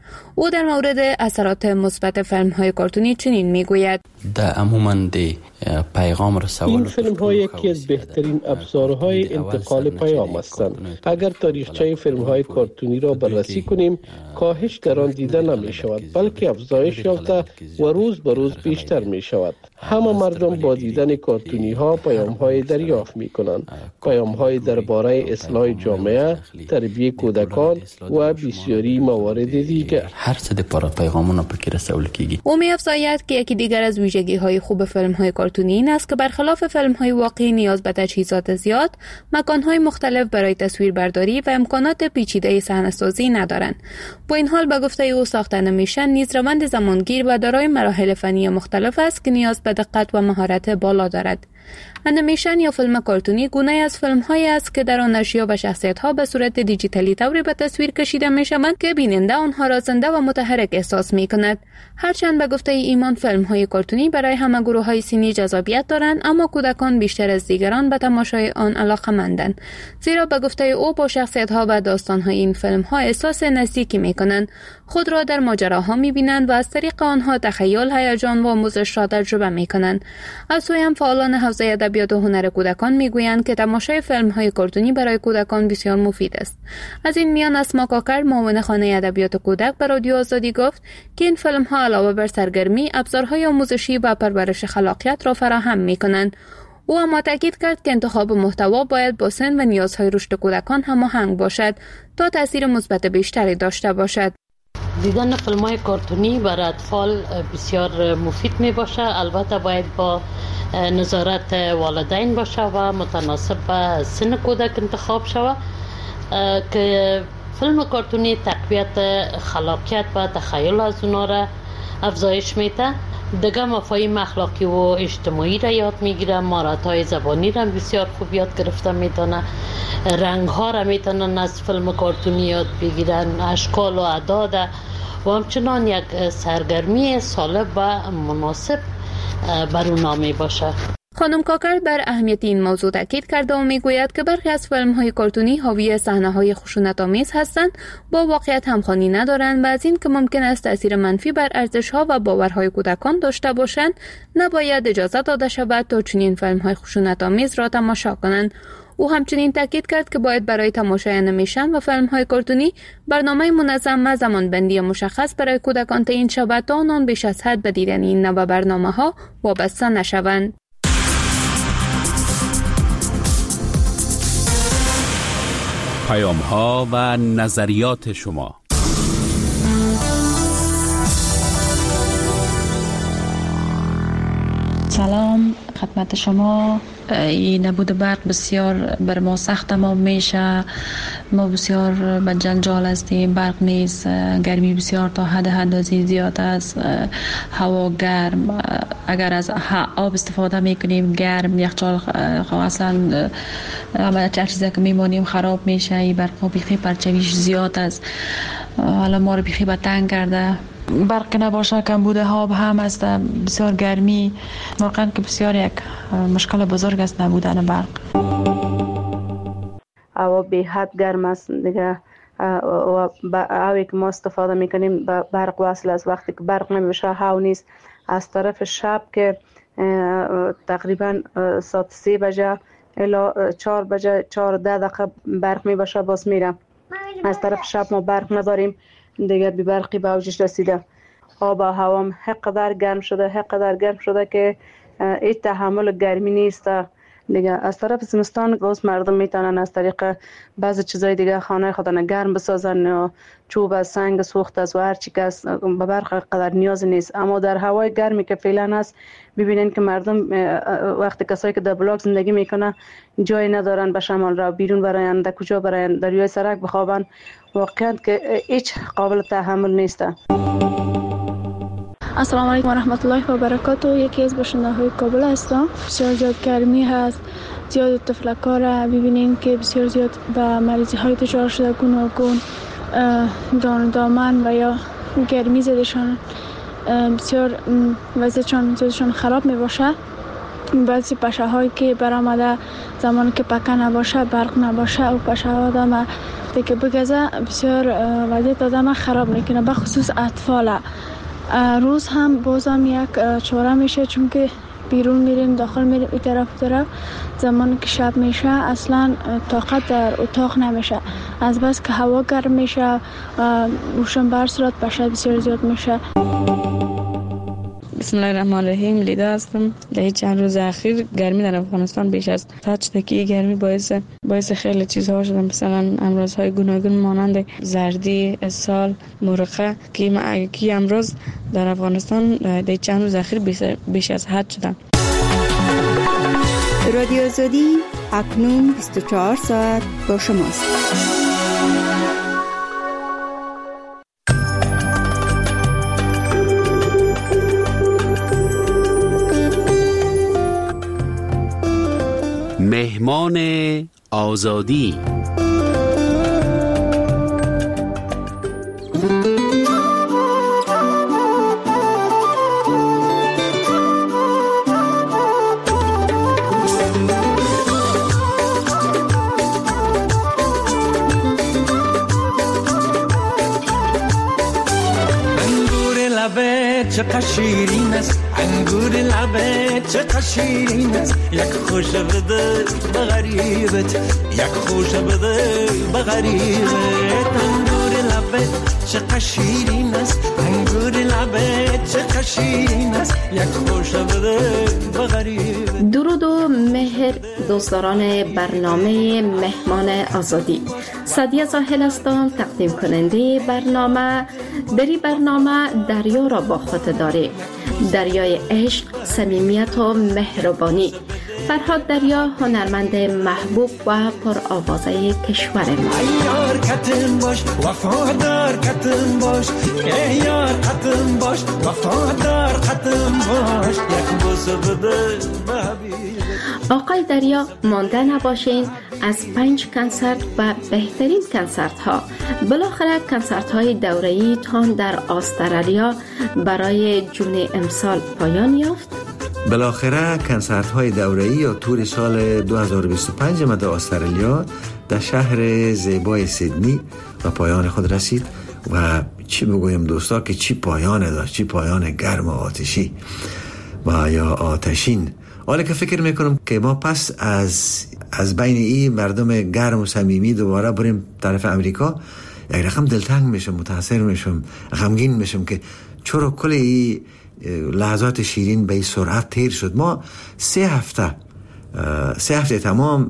او در مورد اثرات مثبت فیلم‌های کارتونی چنین میگوید: در عموما دی پیغام رسول این فیلم ها یکی از بهترین ابزارهای انتقال پیام هستند. اگر تاریخچه فیلم های کارتونی را بررسی کنیم، کاهش در آن دیده نمی شود، بلکه افزایش یافته و روز به روز بیشتر می شود. همه مردم با دیدن کارتونی ها پیام های دریافت می کنند، پیام های درباره اصلاح جامعه، تربیت کودکان و بسیاری موارد دیگر. هر څه د پر پیغامونه پکې رسول کیږي. او می افزاید که یکی دیگر از ویژگی های خوب فیلم های کارتونی این است که برخلاف فیلم های واقعی نیاز به تجهیزات زیاد، مکان های مختلف برای تصویربرداری و امکانات پیچیده صحنه‌سازی ندارند. با این حال به گفته او ساخت انیمیشن نیز روند زمانگیر و دارای مراحل فنی مختلف است که نیاز به دقت و مهارت بالا دارد. انیمیشن یا فیلم کارتونی گونه از فیلم هایی است که در آن اشیا و شخصیت ها به صورت دیجیتالی طوری به تصویر کشیده می شوند که بیننده آنها را زنده و متحرک احساس می کند. هرچند به گفته ایمان فیلم های کارتونی برای همه گروه های سنی جذابیت دارند، اما کودکان بیشتر از دیگران به تماشای آن علاقه‌مندند، زیرا به گفته او با شخصیت ها و داستان های این فیلم ها احساس نزدیکی می کنند، خود را در ماجراها می بینند و از طریق آنها تخیل، هیجان و آموزش را تجربه می کنند. از سوی هم فعالان حوزه ادبیات و هنر کودکان میگویند که تماشای فیلم های کارتونی برای کودکان بسیار مفید است. از این میان اسما کاکر، معاون خانه ادبیات کودک، به رادیو آزادی گفت که این فیلم ها علاوه بر سرگرمی، ابزارهای آموزشی و پرورش خلاقیت را فراهم می کنند. او اما تاکید کرد که انتخاب محتوا باید با سن و نیازهای رشد کودکان هماهنگ باشد تا تاثیر مثبت بیشتری داشته باشد. دیدن فیلم های کارتونی برای اطفال بسیار مفید می باشه، البته باید با نظارت والدین باشه و متناسب به سن کودک انتخاب شود که فیلم کارتونی تقویت خلاقیت و تخیل از اونا را افزایش میده. دیگه مفاهیم اخلاقی و اجتماعی را یاد میگیره، مهارت‌های زبانی را بسیار خوب یاد گرفته میتونه، رنگ ها را میتونن از فیلم کارتونی یاد بگیرن، اشکال و اعداد و همچنان یک سرگرمی سالم و مناسب بر اونا می باشه. خانم کاکر بر اهمیت این موضوع تاکید کرده و میگوید که برخی از فیلم‌های کارتونی حاوی صحنه‌های خشونت‌آمیز هستند، با واقعیت همخوانی ندارند و از این که ممکن است تأثیر منفی بر ارزش‌ها و باورهای کودکان داشته باشند، نباید اجازه داده شود تا چنین فیلم‌های خشونت‌آمیز را تماشا کنند. او همچنین تاکید کرد که باید برای تماشای انیمیشن و فیلم‌های کارتونی برنامه منظم و زمانبندی مشخص برای کودکان تعیین شود تا آنان بیش از حد به دیدن این نوع برنامه‌ها وابسته نشوند. پیام‌ها و نظریات شما. سلام خدمت شما. این نبود برق بسیار بر ما سخت تمام میشه، ما بسیار به جنجال هستیم، برق نیست، گرمی بسیار تا حد اندازی زیاد است، هوا گرم، اگر از آب استفاده میکنیم گرم، یخچال اصلا همه چیزی که میمونیم خراب میشه، این برق بیخی پرچویش زیاد است، حالا ما رو بیخی به تنگ کرده. برق نباشه کمبود آب هم است، بسیار گرمی، واقعا که بسیار یک مشکل بزرگ است نبودن برق. هوا به حد گرم است دیگه و هوایی که ما استفاده میکنیم به برق وصل است. وقتی که برق نمیشه هوا نیست. از طرف شب که تقریبا ساعت سه بجه الا چهار بجه چهار ده دقیقه برق میباشه باز میره. از طرف شب ما برق نداریم دیگه، بی برقی به اوجش رسیده. آب و هوا حقدر گرم شده حقدر گرم شده که هیچ تحمل گرمی نیست دیگه. از طرف زمستان باز مردم میتونن از طریق بعضی چیزای دیگه خانه خودن گرم بسازن، و چوب سنگ سوخت است و هر چی که است، به برق قدر نیاز نیست. اما در هوای گرمی که فعلا هست ببینین که مردم وقتی کسایی که در بلاک زندگی میکنه جای ندارن به شمال را بیرون براین، در کجا براین، در روی سرک بخوابن، واقعا که هیچ قابل تحمل نیست. السلام علیکم و رحمت الله و برکاته. یکی از باشنده‌های کابل هستم. بسیار زیاد گرمی هست، زیاد تفلک‌ها را ببینیم که بسیار زیاد به مریضی های دچار شده، گوناگون جان دامن و یا گرمی زدشان بسیار وضعیتشان زیادشان خراب می باشه. بعضی پشه هایی که برآمده زمانی که پکه نباشه برق نباشه و پشه ها آدم دیگه بگذه بسیار وضعیت آدم خراب میکنه، به خصوص اطفال. روز هم بازم یک چاره میشه چون که بیرون میریم داخل میریم این طرف طرف، زمانی که شب میشه اصلا طاقت در اتاق نمیشه، از بس که هوا گرم میشه روشن بر صورت پشه بسیار زیاد میشه. بسم الله الرحمن الرحیم. لیدا هستم. در چند روز اخیر گرمی در افغانستان بیش از حد شده که گرمی باعث باعث خیلی چیزها شده، مثلا امراضهای گوناگون مانند زردی، اسهال، مرقه که کی امراض در افغانستان در چند روز اخیر بیش از حد شده. رادیو آزادی اکنون بیست و چهار ساعت با شماست. مهمان آزادی. چقدر شیرین است انگور لبت، چقدر شیرین است یک خوش بده به غریبت، یک خوش بده به غریبت. انگور لبت چقدر شیرین است انگور لبت، چقدر شیرین است یک خوش بده به غریبت. درود و مهر دوستداران برنامه مهمان آزادی. سعدیه زاهل هستم، تقدیم کننده برنامه. در این برنامه دریا را با خود داره، دریای عشق، صمیمیت و مهربانی. فرهاد دریا هنرمند محبوب و پرآوازه کشور ما. یار کتم باش وفادار کتم باش، یار کتم باش وفادار کتم باش، یک بوسه بده آقای دریا مانده نباشین از پنج کنسرت و بهترین کنسرت ها. بالاخره کنسرت های دوره‌ای تان در استرالیا برای جون امسال پایان یافت. بالاخره کنسرت های دوره‌ای یا تور سال دو هزار و بیست و پنج مد استرالیا در شهر زیبای سیدنی و پایان خود رسید و چی بگویم دوستا که چی پایان داشت، چی پایان گرم و آتشی و یا آتشین. حالا که فکر میکنم که ما پس از از بین این مردم گرم و صمیمی دوباره بریم طرف امریکا، یک رقم دلتنگ میشم، متاثر میشم، غمگین میشم که چرا کل این لحظات شیرین به این سرعت تیر شد. ما سه هفته سه هفته تمام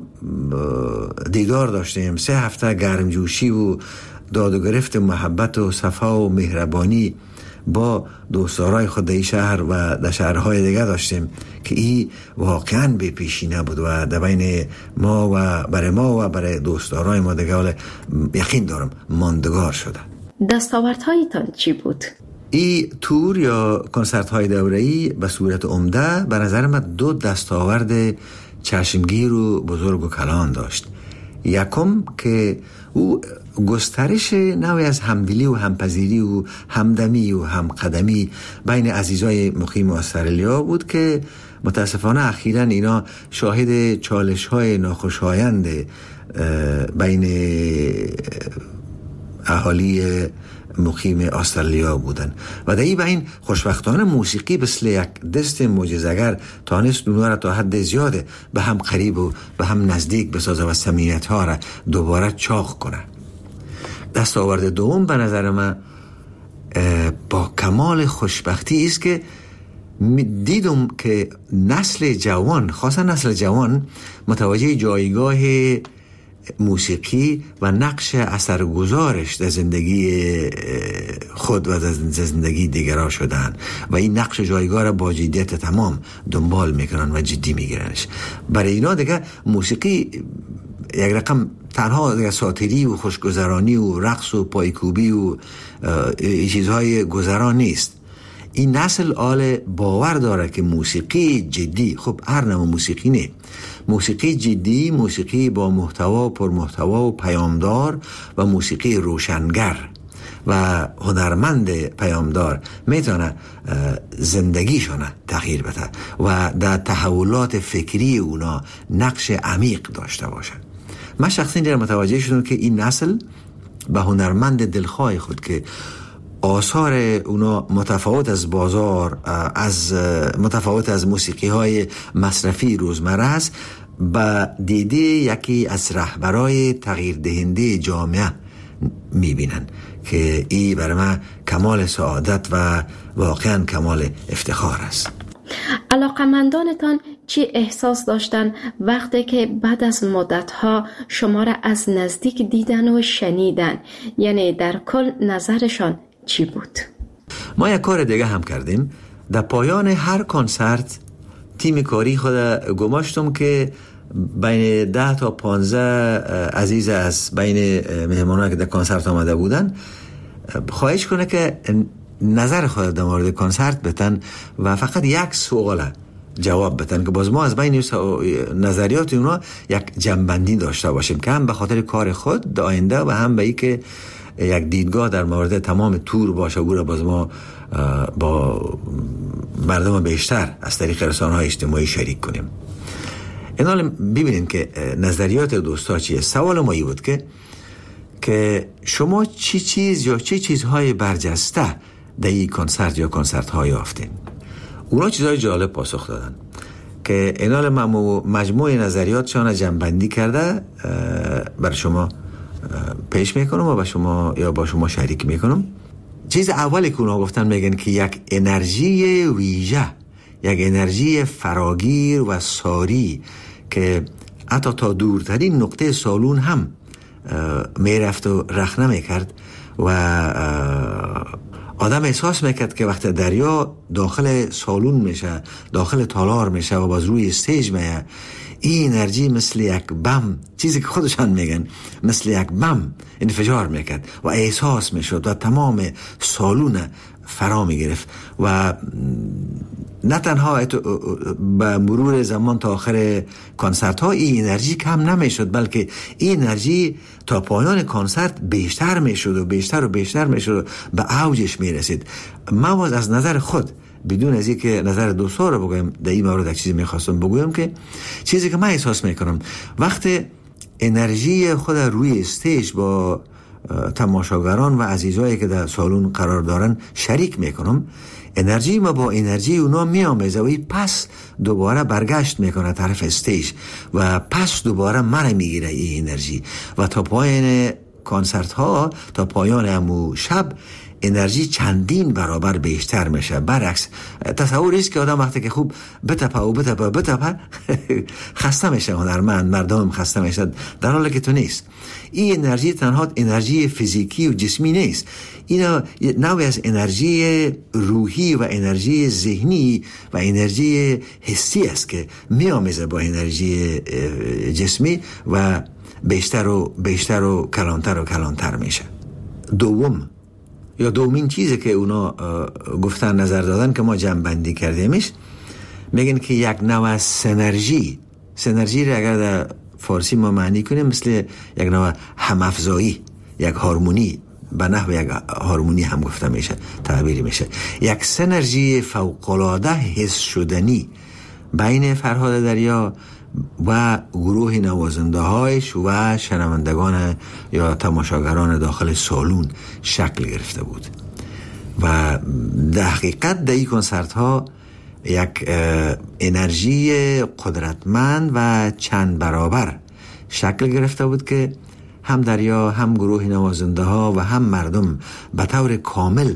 دیدار داشتیم، سه هفته گرمجوشی و داد و گرفت محبت و صفا و مهربانی با دوستدارای خود در شهر و در شهرهای دیگه داشتیم که این واقعا به پیشی نبود و در بین ما و برای ما و برای دوستدارای ما دیگه یقین دارم ماندگار شده. دستاوردهایتان چی بود؟ این تور یا کنسرت های دوره‌ای به صورت عمده به نظر من دو دستاورد چشمگیر و بزرگ و کلان داشت. یکم که او گسترش نوعی از همدلی و همپذیری و همدمی و همقدمی بین عزیزای مقیم استرالیا بود که متاسفانه اخیراً اینا شاهد چالش های ناخوشایند بین اهالی مقیم استرالیا بودن و در این بین خوشبختانه موسیقی مثل یک دست معجزه‌گر تانست اونها را تا حد زیاده به هم قریب و به هم نزدیک بسازه و صمیمیت ها را دوباره چاق کنه. دستاورد دوم به نظر من با کمال خوشبختی است که دیدم که نسل جوان، خاصا نسل جوان، متوجه جایگاه موسیقی و نقش اثرگذارش در زندگی خود و در زندگی دیگران شدن و این نقش جایگاه را با جدیت تمام دنبال میکنن و جدی میگیرنش. برای اینا دیگه موسیقی یک رقم تنها دیگه ساتری و خوشگذرانی و رقص و پایکوبی و چیزهای گذران نیست. این نسل آل باور داره که موسیقی جدی، خب هر نوع موسیقی نه، موسیقی جدی، موسیقی با محتوا، پر محتوا و پیامدار و موسیقی روشنگر و هنرمند پیامدار میتونه زندگیشون تغییر بده و در تحولات فکری اونا نقش عمیق داشته باشه. من شخصا در متوجه شدم که این نسل به هنرمند دلخواه خود که آثار اونا متفاوت از بازار، از متفاوت از موسیقی های مصرفی روزمره است، به دیده یکی از رهبرای تغییر دهنده جامعه میبینن که این برای من کمال سعادت و واقعا کمال افتخار است. علاقمندانتان چی احساس داشتن وقتی که بعد از مدتها شما را از نزدیک دیدن و شنیدن؟ یعنی در کل نظرشان چی بود؟ ما یک کار دیگه هم کردیم. در پایان هر کنسرت تیم کاری خود گماشتم که بین ده تا پانزده عزیز از بین مهمانان که در کنسرت آمده بودن خواهش کنه که نظر خود در مورد کنسرت بتن و فقط یک سوال جواب بتن که باز ما از بین نظریات اونا یک جنبندی داشته باشیم که هم به خاطر کار خود در آینده و هم به ای که یک دیدگاه در مورد تمام تور باشه و باز ما با مردم بیشتر از طریق رسانه‌های اجتماعی شریک کنیم. این حال ببینید که نظریات دوستا چیه. سوال ما ای بود که که شما چی چیز یا چی چیزهای برجسته در این کنسرت یا کنسرت های یافتین؟ اونا چیزهای جالب پاسخ دادن که این حال مجموعه نظریاتشان جمع‌بندی کرده برای شما پیش میکنم و با شما یا با شما شریک میکنم. چیز اولی که اونا گفتن میگن که یک انرژی ویژه، یک انرژی فراگیر و ساری که حتی تا دورترین نقطه سالون هم میرفت و رخ نمیکرد و آدم احساس میکرد که وقتی دریا داخل سالون میشه، داخل تالار میشه و باز روی استیج میه، این انرژی مثل یک بم، چیزی که خودشان میگن مثل یک بم انفجار میکرد و احساس میشد و تمام سالون فرا میگرفت و نه تنها به مرور زمان تا آخر کنسرت ها این انرژی کم نمیشد، بلکه این انرژی تا پایان کنسرت بیشتر میشد و بیشتر و بیشتر میشد و به اوجش میرسید. من باز از نظر خود بدون از اینکه نظر دوستا رو بگویم در این مورد یک چیزی میخواستم بگویم که چیزی که من احساس میکنم وقتی انرژی خود روی استیج با تماشاگران و عزیزایی که در سالون قرار دارن شریک میکنم، انرژی ما با انرژی اونا میامیزه و پس دوباره برگشت میکنه طرف استیج و پس دوباره من میگیره این انرژی و تا پایان کنسرت ها، تا پایان امو شب انرژی چندین برابر بیشتر میشه. برعکس تصوریست که آدم وقتی که خوب بتپه و بتپه و بتپه خسته میشه، هنرمند مردم خسته میشه، در حالی که تو نیست. این انرژی تنها انرژی فیزیکی و جسمی نیست، این نوعی از انرژی روحی و انرژی ذهنی و انرژی حسی است که میامیزه با انرژی جسمی و بیشتر و بیشتر و کلانتر و کلانتر میشه. دوم یا دومین چیزی که اونا گفتن نظر دادن که ما جمع بندی کردیمش، میگن که یک نوع از سنرژی، سنرژی را اگر در فارسی ما معنی کنیم مثل یک نوع همافزایی، یک هارمونی، به نحو یک هارمونی هم گفته میشه، تعبیری میشه، یک سنرژی فوق‌العاده حس شدنی بین فرهاد دریا و گروه نوازنده هایش و شنوندگان یا تماشاگران داخل سالون شکل گرفته بود و در حقیقت در این کنسرت ها یک انرژی قدرتمند و چند برابر شکل گرفته بود که هم دریا، هم گروه نوازنده ها و هم مردم به طور کامل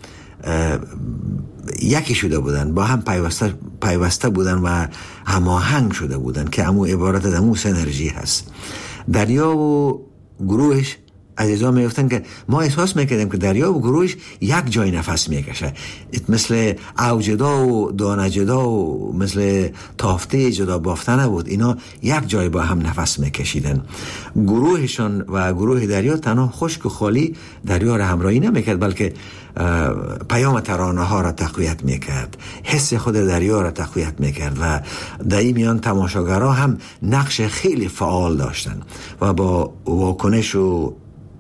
یکی شده بودن، با هم پیوسته پیوسته بودن و هماهنگ شده بودن که همون عبارت از همون سنرژی هست. دریا و گروهش عزیزا میگفتن که ما احساس میکردیم که دریا و گروهش یک جای نفس میکشه، مثل اوجدا و دانجدا و مثل تافته جدا بافته نبود، اینا یک جای با هم نفس میکشیدن. گروهشان و گروه دریا تنها خشک و خالی دریا را همراهی نمیکرد، بلکه پیام ترانه ها را تقویت میکرد، حس خود دریا را تقویت میکرد و در این میان تماشاگرها هم نقش خیلی فعال داشتن و با واکنش و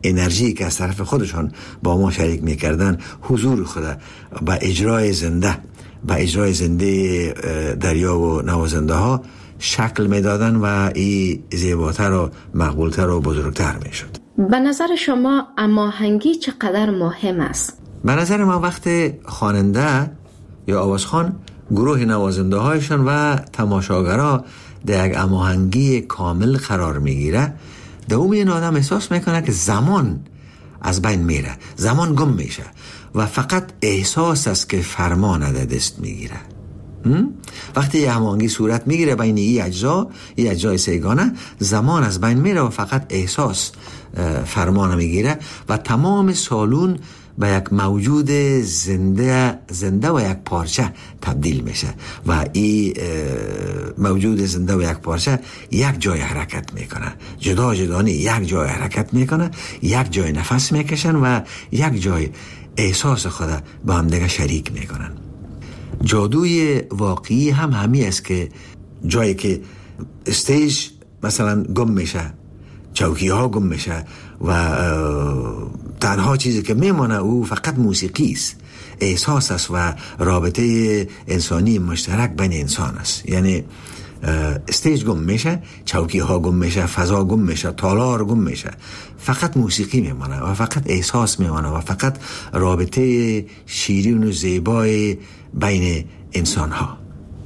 انرژی که از طرف خودشان با ما شریک میکردن حضور خود با اجرای زنده با اجرای زنده دریا و نوازنده ها شکل میدادن و این زیباتر و مقبولتر و بزرگتر میشد. به نظر شما هماهنگی چقدر مهم است؟ به نظر ما وقت خواننده یا آوازخوان گروه نوازنده هایشان و تماشاگرها در یک هماهنگی کامل قرار میگیره، دوم این آدم احساس میکنه که زمان از بین میره، زمان گم میشه و فقط احساس است که فرمان در دست میگیره. وقتی یه هماهنگی صورت میگیره بین این اجزا، این اجزای سیگانه، زمان از بین میره و فقط احساس فرمان میگیره و تمام سالون به یک موجود زنده زنده و یک پارچه تبدیل میشه و این موجود زنده و یک پارچه یک جای حرکت میکنه، جدا جدا نه، یک جای حرکت میکنه، یک جای نفس میکشن و یک جای احساس خود با هم دیگه شریک میکنن. جادوی واقعی هم همی است که جایی که استیج مثلا گم میشه، چوکی ها گم میشه و تنها چیزی که میمونه او فقط موسیقی است، احساس است و رابطه انسانی مشترک بین انسان است. یعنی استیج گم میشه، چوکی ها گم میشه، فضا گم میشه، تالار گم میشه، فقط موسیقی میمونه و فقط احساس میمونه و فقط رابطه شیرین و زیبای بین انسان ها.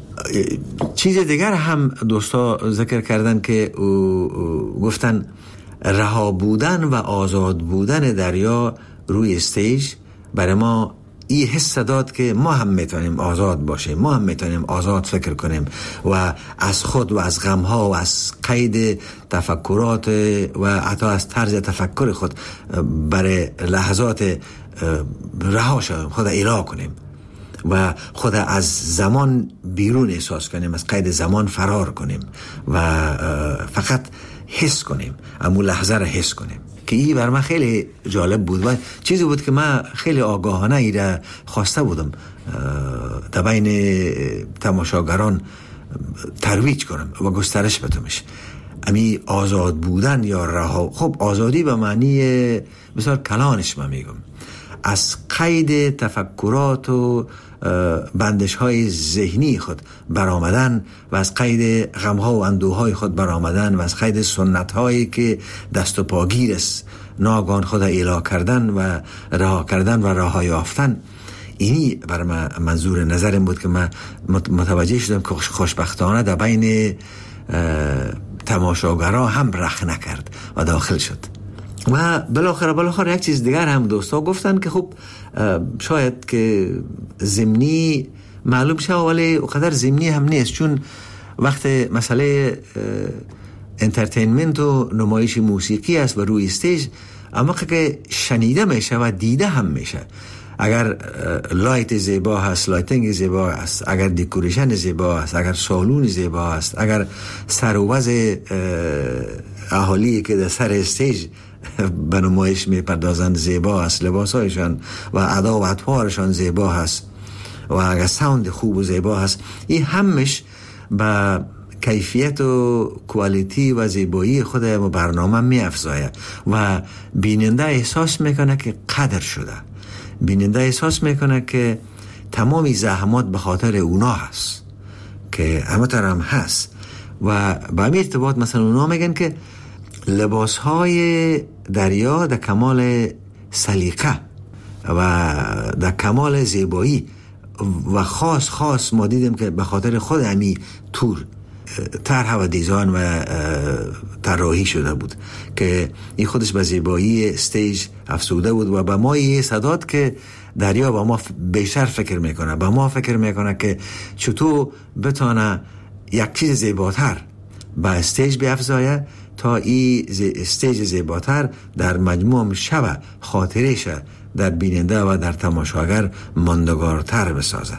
چیز دیگر هم دوستا ذکر کردن که او او گفتن رها بودن و آزاد بودن دریا روی استیج برای ما این حس داد که ما هم میتونیم آزاد باشیم، ما هم میتونیم آزاد فکر کنیم و از خود و از غمها و از قید تفکرات و حتی از طرز تفکر خود برای لحظات رها شویم، خود اله کنیم و خود از زمان بیرون احساس کنیم، از قید زمان فرار کنیم و فقط حس کنیم، امو لحظه را حس کنیم که این بر من خیلی جالب بود و چیزی بود که من خیلی آگاهانه ای را خواسته بودم در بین تماشاگران ترویج کنم و گسترش بدمش. امی آزاد بودن یا رها، خب آزادی به معنی بسیار کلانش من میگم، از قید تفکرات و بندش های ذهنی خود برآمدن و از قید غمها و اندوهای خود برآمدن و از قید سنت هایی که دست و پاگیر است ناگان خود اله کردن و رها کردن و رها یافتن. اینی بر من منظور نظرم بود که من متوجه شدم که خوشبختانه در بین تماشاگرها هم رخ نکرد و داخل شد. و بالاخره بالاخره یک چیز دیگر هم دوستا گفتن که خب شاید که ضمنی معلوم شه ولی اونقدر ضمنی هم نیست، چون وقت مسئله انترتینمنت و نمایش موسیقی است و روی استیج اما که شنیده میشه و دیده هم میشه. اگر لایت زیبا هست، لایتنگ زیبا هست، اگر دکوریشن زیبا هست، اگر سالون زیبا هست، اگر سر و وضع اهالی که در سر استیج به نمایش میپردازند زیبا است، لباسایشان و ادا و اطوارشان زیبا هست و اگر ساوند خوب و زیبا هست، این همش به کیفیت و کوالیتی و زیبایی خود برنامه میافزاید و بیننده احساس میکنه که قدر شده، بیننده احساس میکنه که تمامی زحمات به خاطر اونا هست که همه تر هم هست. و با همین ارتباط مثلا اونا میگن که لباس های دریا در کمال سلیقه و در کمال زیبایی و خاص خاص ما دیدیم که به خاطر خود همی تور طرح و دیزاین و طراحی شده بود که این خودش به زیبایی استیج افزوده بود و به ما یه صداد که دریا با ما بیشتر فکر میکنه، با ما فکر میکنه که چطور بتانه یک چیز زیباتر به استیج بیافزایه تا این استیج زیباتر در مجموع شب خاطرش در بیننده و در تماشاگر ماندگارتر بسازه.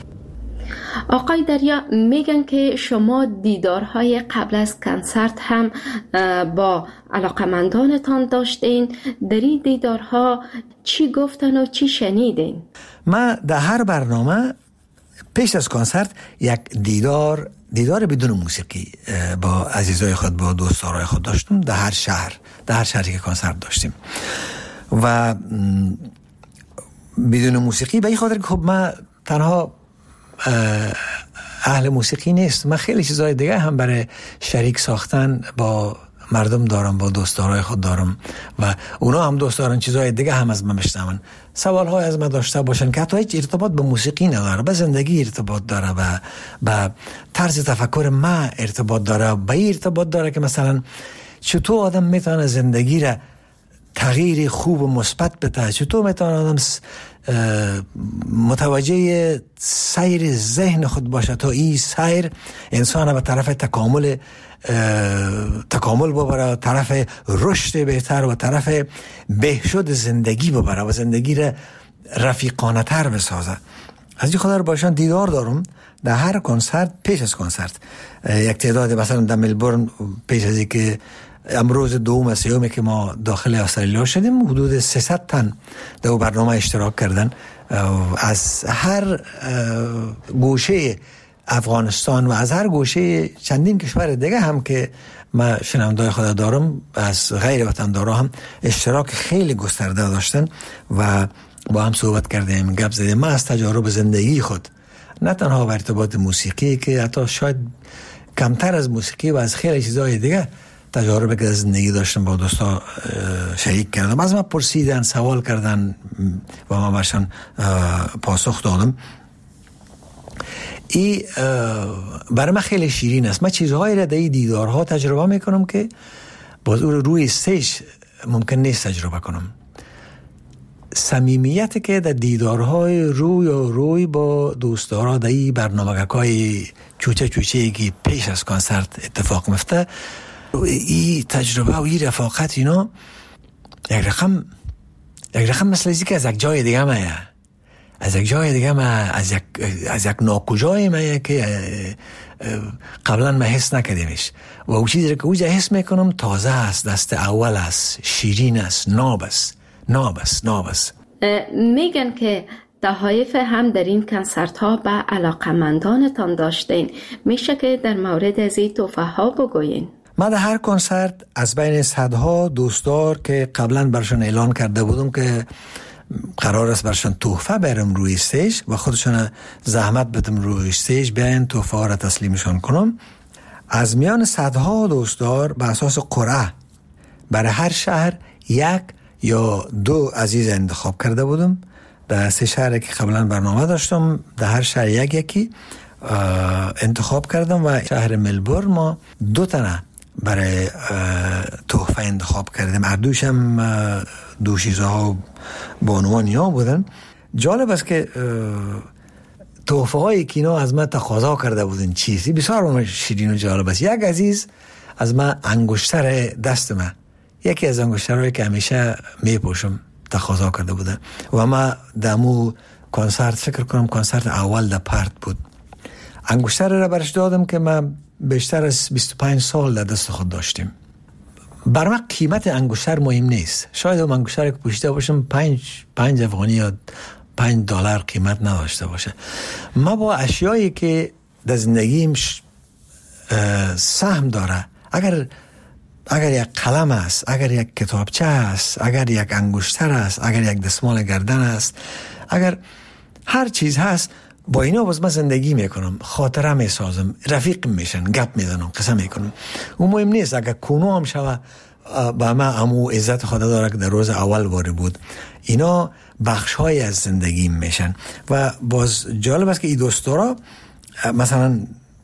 آقای دریا میگن که شما دیدارهای قبل از کنسرت هم با علاقمندانتان داشتین، در این دیدارها چی گفتن و چی شنیدین؟ من در هر برنامه پیش از کنسرت یک دیدار دیدار بدون موسیقی با عزیزای خود، با دوستارای خود داشتم در هر شهر، در هر شهری که کنسرت داشتیم. و بدون موسیقی به این خاطر که خب من تنها اهل موسیقی نیست، من خیلی چیزای دیگه هم برای شریک ساختن با مردم دارم، با دوستارای خود دارم و اونا هم دوست دارن چیزای دیگه هم از من بشنون، سوالهای از من داشته باشن که حتی هیچ ارتباط به موسیقی نداره، به زندگی ارتباط داره و به طرز تفکر من ارتباط داره، به این ارتباط داره که مثلا چطور آدم میتونه زندگی را تغییر خوب و مثبت بده، چطور میتونه آدم متوجه سیر ذهن خود باشه تا این سیر انسان به طرف تکامل تکامل ببره، طرف رشد بهتر و طرف بهشد زندگی ببره و زندگی را رفیقانه تر بسازه. از این خاطر باشن دیدار دارم در هر کنسرت، پیش از کنسرت یک تعداد مثلا در ملبورن پیش از اینکه امروز دوم سیومه که ما داخل استرالیا شدیم، حدود سیصد تن در برنامه اشتراک کردن از هر گوشه افغانستان و از هر گوشه چندین کشور دیگه هم که من شنوندای خود دارم، از غیر وطن دارا هم اشتراک خیلی گسترده داشتن و با هم صحبت کردیم، گپ زدیم. من از تجارب زندگی خود، نه تنها ارتباط موسیقی که حتی شاید کمتر از موسیقی و از خیلی چیزهای دیگه تجارب که از زندگی داشتم با دوستا شریک کردم، از من پرسیدن، سوال کردن و ما برشان پاسخ دادم. ای برای من خیلی شیرین است. من چیزهایی را در این دیدارها تجربه میکنم که باز او روی استیج ممکن نیست تجربه کنم. صمیمیت که در دیدارهای روی و روی با دوستدارا در این برنامه‌های چوچه چوچه که پیش از کنسرت اتفاق میفته، این تجربه و این رفاقت اینا یک رقم یک رقم مثل ازی که از یک جای دیگه مایه، از یک جای دیگه ما از یک از یک ناکجای ما که قبلا ما حس نکردیمش و اون چیزی که اوجا حس میکنم تازه است، دست اول است، شیرین است، ناب است ناب است ناب است. میگن که تحایف هم در این کنسرت ها به علاقمندانتان داشتین، میشه که در مورد از این تحفه ها بگوین؟ من در هر کنسرت از بین صدها دوستدار که قبلا برشان اعلان کرده بودم که قرار است برشان تحفه برم روی استیج و خودشان زحمت بدم روی استیج بیاین تحفه ها را تسلیمشان کنم، از میان صدها دوستدار به اساس قرعه برای هر شهر یک یا دو عزیز انتخاب کرده بودم. در سه شهر که قبلا برنامه داشتم در هر شهر یک یکی انتخاب کردم و شهر ملبورن ما دو تنه برای تحفه انتخاب کردیم. هر دوش هم دو چیزها بانوانی ها بودن. جالب است که تحفه هایی که اینا از من تقاضا کرده بودن چیزی بسیار شیرین و جالب است. یک عزیز از من انگشتر دست من، یکی از انگشترهایی که همیشه میپوشم، تقاضا کرده بودن و من دمو کنسرت فکر کنم کنسرت اول در پرت بود، انگشتر را برش دادم که من بیشتر از بیست و پنج سال در دست خود داشتیم. بر من قیمت انگشتر مهم نیست، شاید اون انگشتر که پوشیده باشم پنج پنج افغانی یا پنج دلار قیمت نداشته باشه. ما با اشیایی که در زندگیم سهم داره، اگر اگر یک قلم است، اگر یک کتابچه است، اگر یک انگشتر است، اگر یک دستمال گردن است، اگر هر چیز هست، با اینا باز من زندگی میکنم، خاطره میسازم، رفیق میشن، گپ میزنم، قصه میکنم. اون مهم نیست اگر کنو هم شوه با من امو عزت خدا داره که در روز اول وارد بود. اینا بخش های از زندگی میشن و باز جالب است که این دوستارا مثلا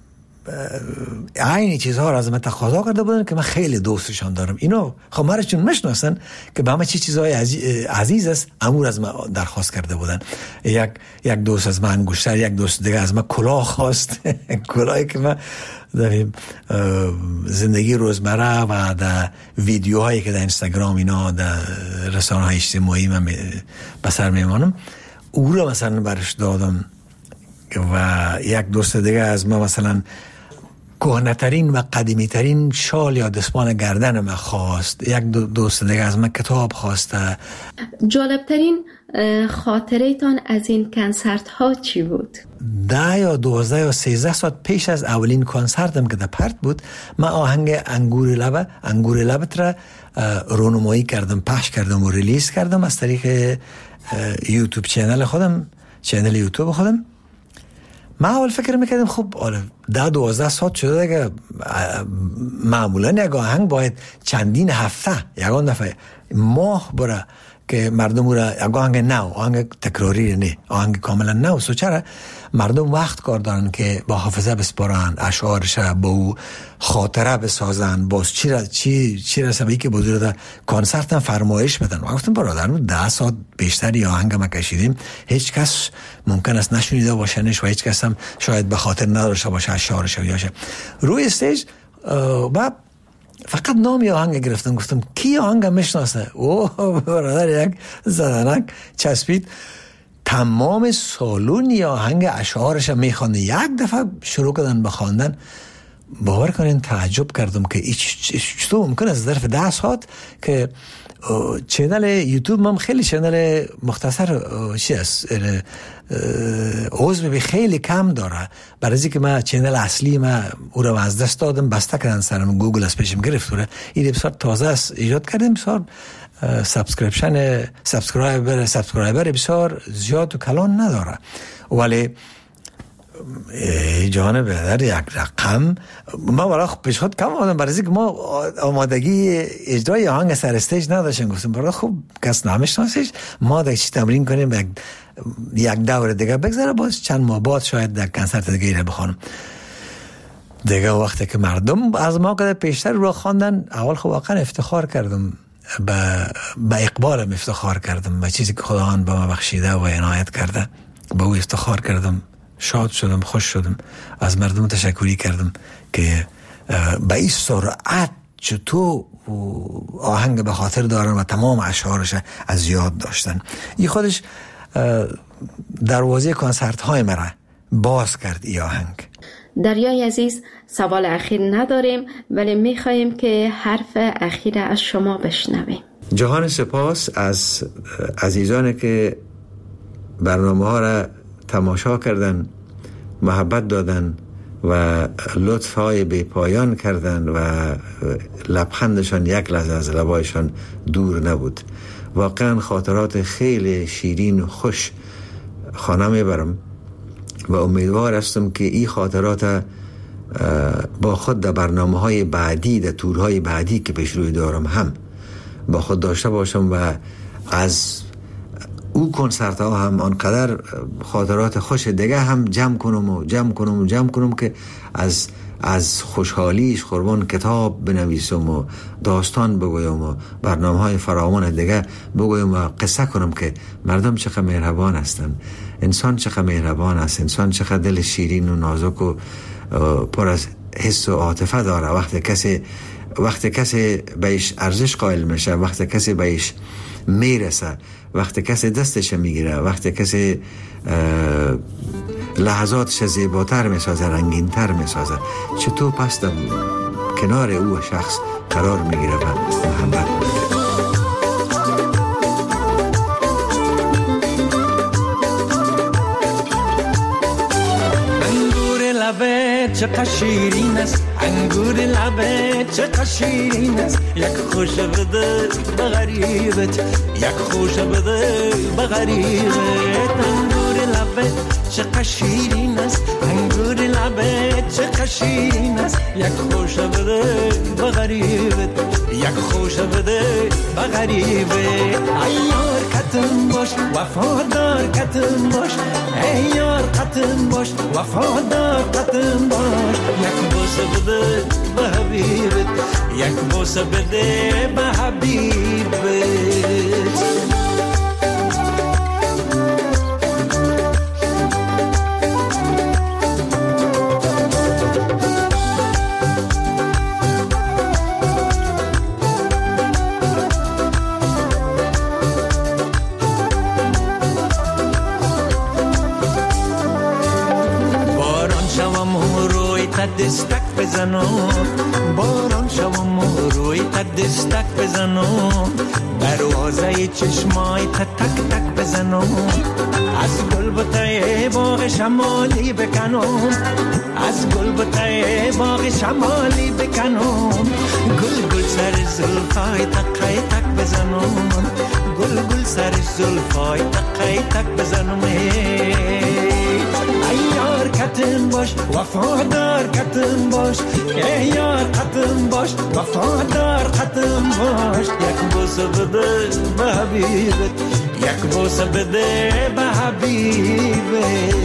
عین چیزها را از من تقاضا کرده بودن که من خیلی دوستشان دارم. اینا خب مرا چون میشناسن که به من چه چیزهای عزیز, عزیز است، امور از من درخواست کرده بودن. یک یک دوست از من انگشتر، یک دوست دیگه از من کلاه خواست کلاهی که من در زندگی روزمره و در ویدیوهایی که در اینستاگرام اینا در رسانه های اجتماعی من به سر میمانم او را مثلا برش دادم. و یک دوست دیگه از ما مثلا کهنه‌ترین و قدیمی‌ترین شال یا دستمال گردن من خواست. یک دوست دیگه از من کتاب خواسته. جالبترین خاطره تان از این کنسرت ها چی بود؟ ده یا دوازده یا سیزده ساعت پیش از اولین کنسرتم که در پرت بود، من آهنگ انگور لبه انگور لبت را رونمایی کردم، پخش کردم و ریلیز کردم از طریق یوتیوب چینل خودم، چینل یوتیوب خودم. من اول فکر میکردم خب ده دوازده ساعت شده دیگه، معمولا یک آهنگ باید چندین هفته یکان دفعه ماه بره که مردم رو یک آهنگ نو، آهنگ تکراری نه، آهنگ کاملا نو. سو چرا مردم وقت کار دارن که با حافظه بسپارن، اشعارش با او خاطره بسازن، باز چی را چی چی را سبایی که بزرگ در کنسرت هم فرمایش بدن. من گفتم برادرم ده ساعت بیشتری آهنگ ما کشیدیم، هیچ کس ممکن است نشنیده باشنش و هیچ کس هم شاید به خاطر نداشته باشه اشعارش و یاشه. روی استیج با فقط نامی آهنگ گرفتم، گفتم کی آهنگ میشناسه؟ اوه برادر یک زدنک چسبید، تمام سالون آهنگ اشعارش میخوانده. یک دفعه شروع کردن بخواندن، باور کنین تعجب کردم که چطور ممکن است ظرف ده ساعت که چینل یوتیوب من خیلی چینل مختصر چی است، عضو خیلی کم داره. برای از اینکه من چینل اصلی من او رو از دست دادم، بسته کردن سرم، گوگل از پیشم گرفت. اوره این بسیار تازه است ایجاد کردم، بسیار سابسکریپشن سابسکرایبر سابسکرایبر بسیار زیاد و کلان نداره، ولی جهان بهتر یک رقم ما والا خب پیشخود کم آمدم برای اینکه ما آمادگی اجرای آهنگ سر استیج نداشتیم. گفتم برای خوب کس نمیشناسیش، ما دیگه چی تمرین کنیم، یک یک دور دیگه بگذره، باز چند ماه بعد شاید در کنسرت دیگه رو بخوانم. دیگه وقتی که مردم از ما که پیشتر رو خواندن، اول خب واقعا افتخار کردم، به به اقبالم افتخار کردم، به چیزی که خداوند به ما بخشیده و عنایت کرده، به او افتخار کردم، شاد شدم، خوش شدم، از مردم تشکری کردم که به این سرعت چطور آهنگ به خاطر دارن و تمام اشعارش از یاد داشتن. این خودش دروازه کنسرت های مرا باز کرد این آهنگ. دریای عزیز، سوال اخیر نداریم ولی میخواییم که حرف اخیر از شما بشنویم. جهان سپاس از عزیزانی که برنامه ها را تماشا کردن، محبت دادن و لطف های بی پایان کردن و لبخندشان یک لحظه از لبایشان دور نبود. واقعا خاطرات خیلی شیرین و خوش خانه میبرم و امیدوار هستم که این خاطرات با خود در برنامه های بعدی، در تورهای بعدی که پیش روی دارم هم با خود داشته باشم و از او کنسرت ها هم آنقدر خاطرات خوش دیگه هم جمع کنم و جمع کنم و جمع کنم که از از خوشحالیش قربان کتاب بنویسم و داستان بگویم و برنامه های فراوان دیگه بگویم و قصه کنم که مردم چقدر مهربان هستن، انسان چقدر مهربان است، انسان چقدر دل شیرین و نازک و پر از حس و عاطفه داره. وقتی کسی وقتی کسی بهش ارزش قائل میشه، وقتی کسی بهش میرسه، وقتی کسی دستش میگیره، وقتی کسی لحظاتش زیباتر میسازه، رنگینتر میسازه، چطور پس در کنار او شخص قرار میگیره و محبت میگیره. لبه چقدر شیرین است، انگور لبه چقدر شیرین است، یک خوش بده به غریبت، یک خوش بده به غریبت. انگور لبه چقدر شیرین است، انگور لبه چقدر شیرین است، یک خوش بده به غریبت، یک خوش بده به غریبت. ای یار کتم باش، وفادار کتم باش، ای یار کتم باش، وفادار کتم باش. یک بوسه بده به حبیبت، یک بوسه بده به حبیبت. دستک بزنم، باران شوم و روی تا دستک بزنم، دروازه چشمای تا تک تک بزنم، از گل بوته باغ شمالی بکنم، از گل بوته باغ شمالی بکنم، گل گل سر زلفای تقای تک بزنم، گل گل سر زلفای تقای تک بزنم. ای یار کتم باش وفادار کتم باش، ای یار کتم باش وفادار کتم باش، یک بوسه بده به حبیبت، یک بوسه بده به حبیبت.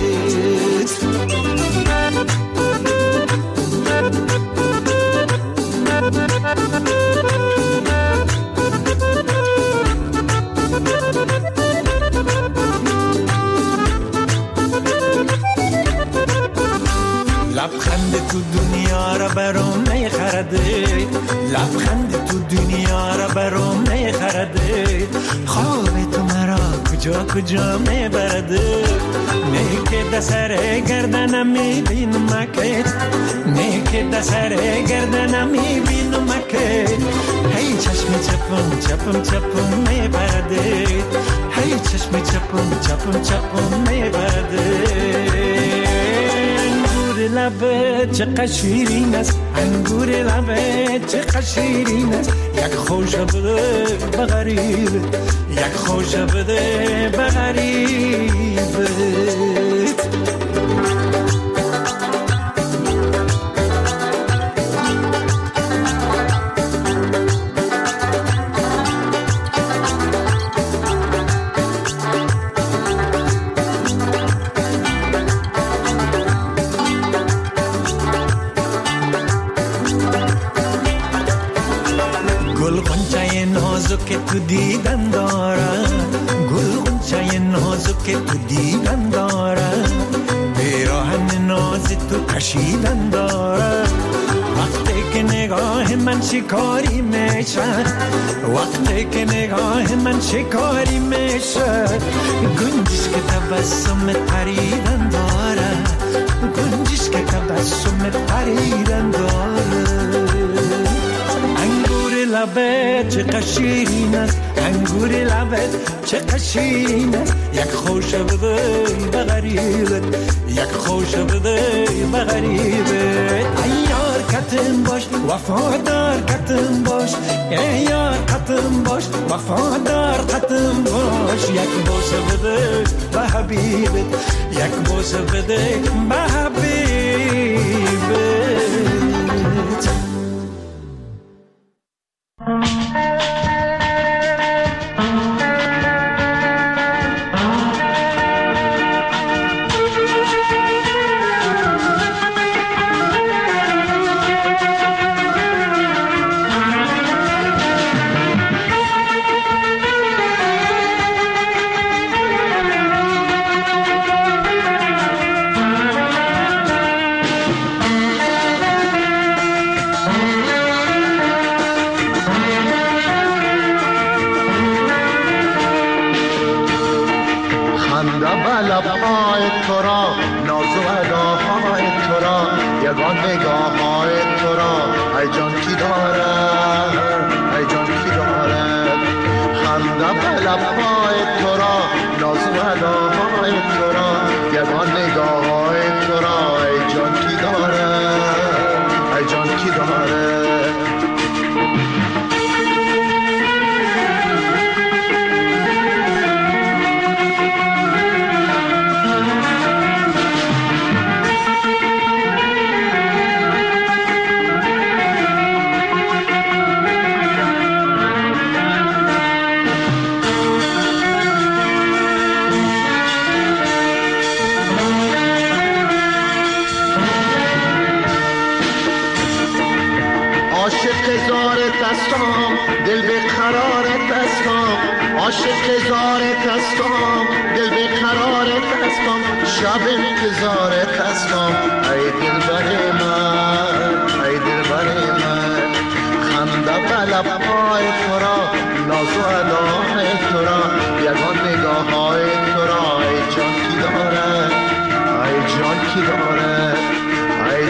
لبخند تو دنیا را برام میخرده، لبخند تو دنیا را برام میخرده، خواب تو مرا کجا کجا میبرده، نه که دسر گردنم میبینم که، نه که دسر گردنم میبینم که، هی چشم چپم چپم چپم میبرده، هی چشم چپم چپم چپم میبرده. لبه چقدر شیرین است، انگور لبه چقدر شیرین است، یک خوش بده به غریب، یک خوش بده به غریب. که تو دیدن دارم، گل غنچه نازو که تو دیدن دارم، پیراهن ناز تو کشیدن دارم، وقتی که نگاه من شکاری میشه، وقتی که نگاه من شکاری میشه، گنجش که تبسم پریدن دارم، گنجش که تبسم پریدن دارم. لبت چقدر شیرین است، انگور لبت چقدر شیرین است، یک خوش بده به غریبت، یک خوش بده به غریبت. ای یار کتم باش وفادار کتم باش، ای یار کتم باش وفادار کتم باش، یک بوسه بده به حبیبت، یک بوسه بده به حبیبت.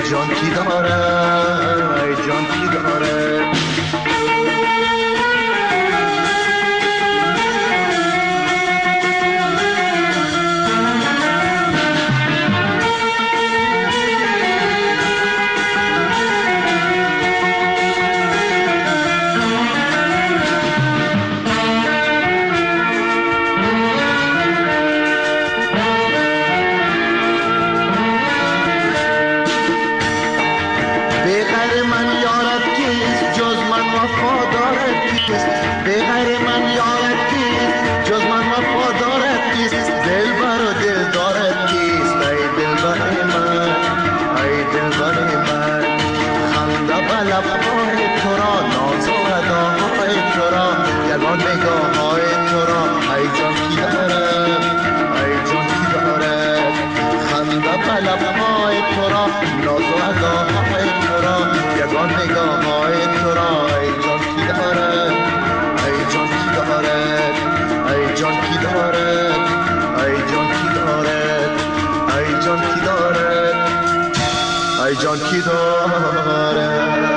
ای جان کی داره ای جان کی داره ای جان کی داره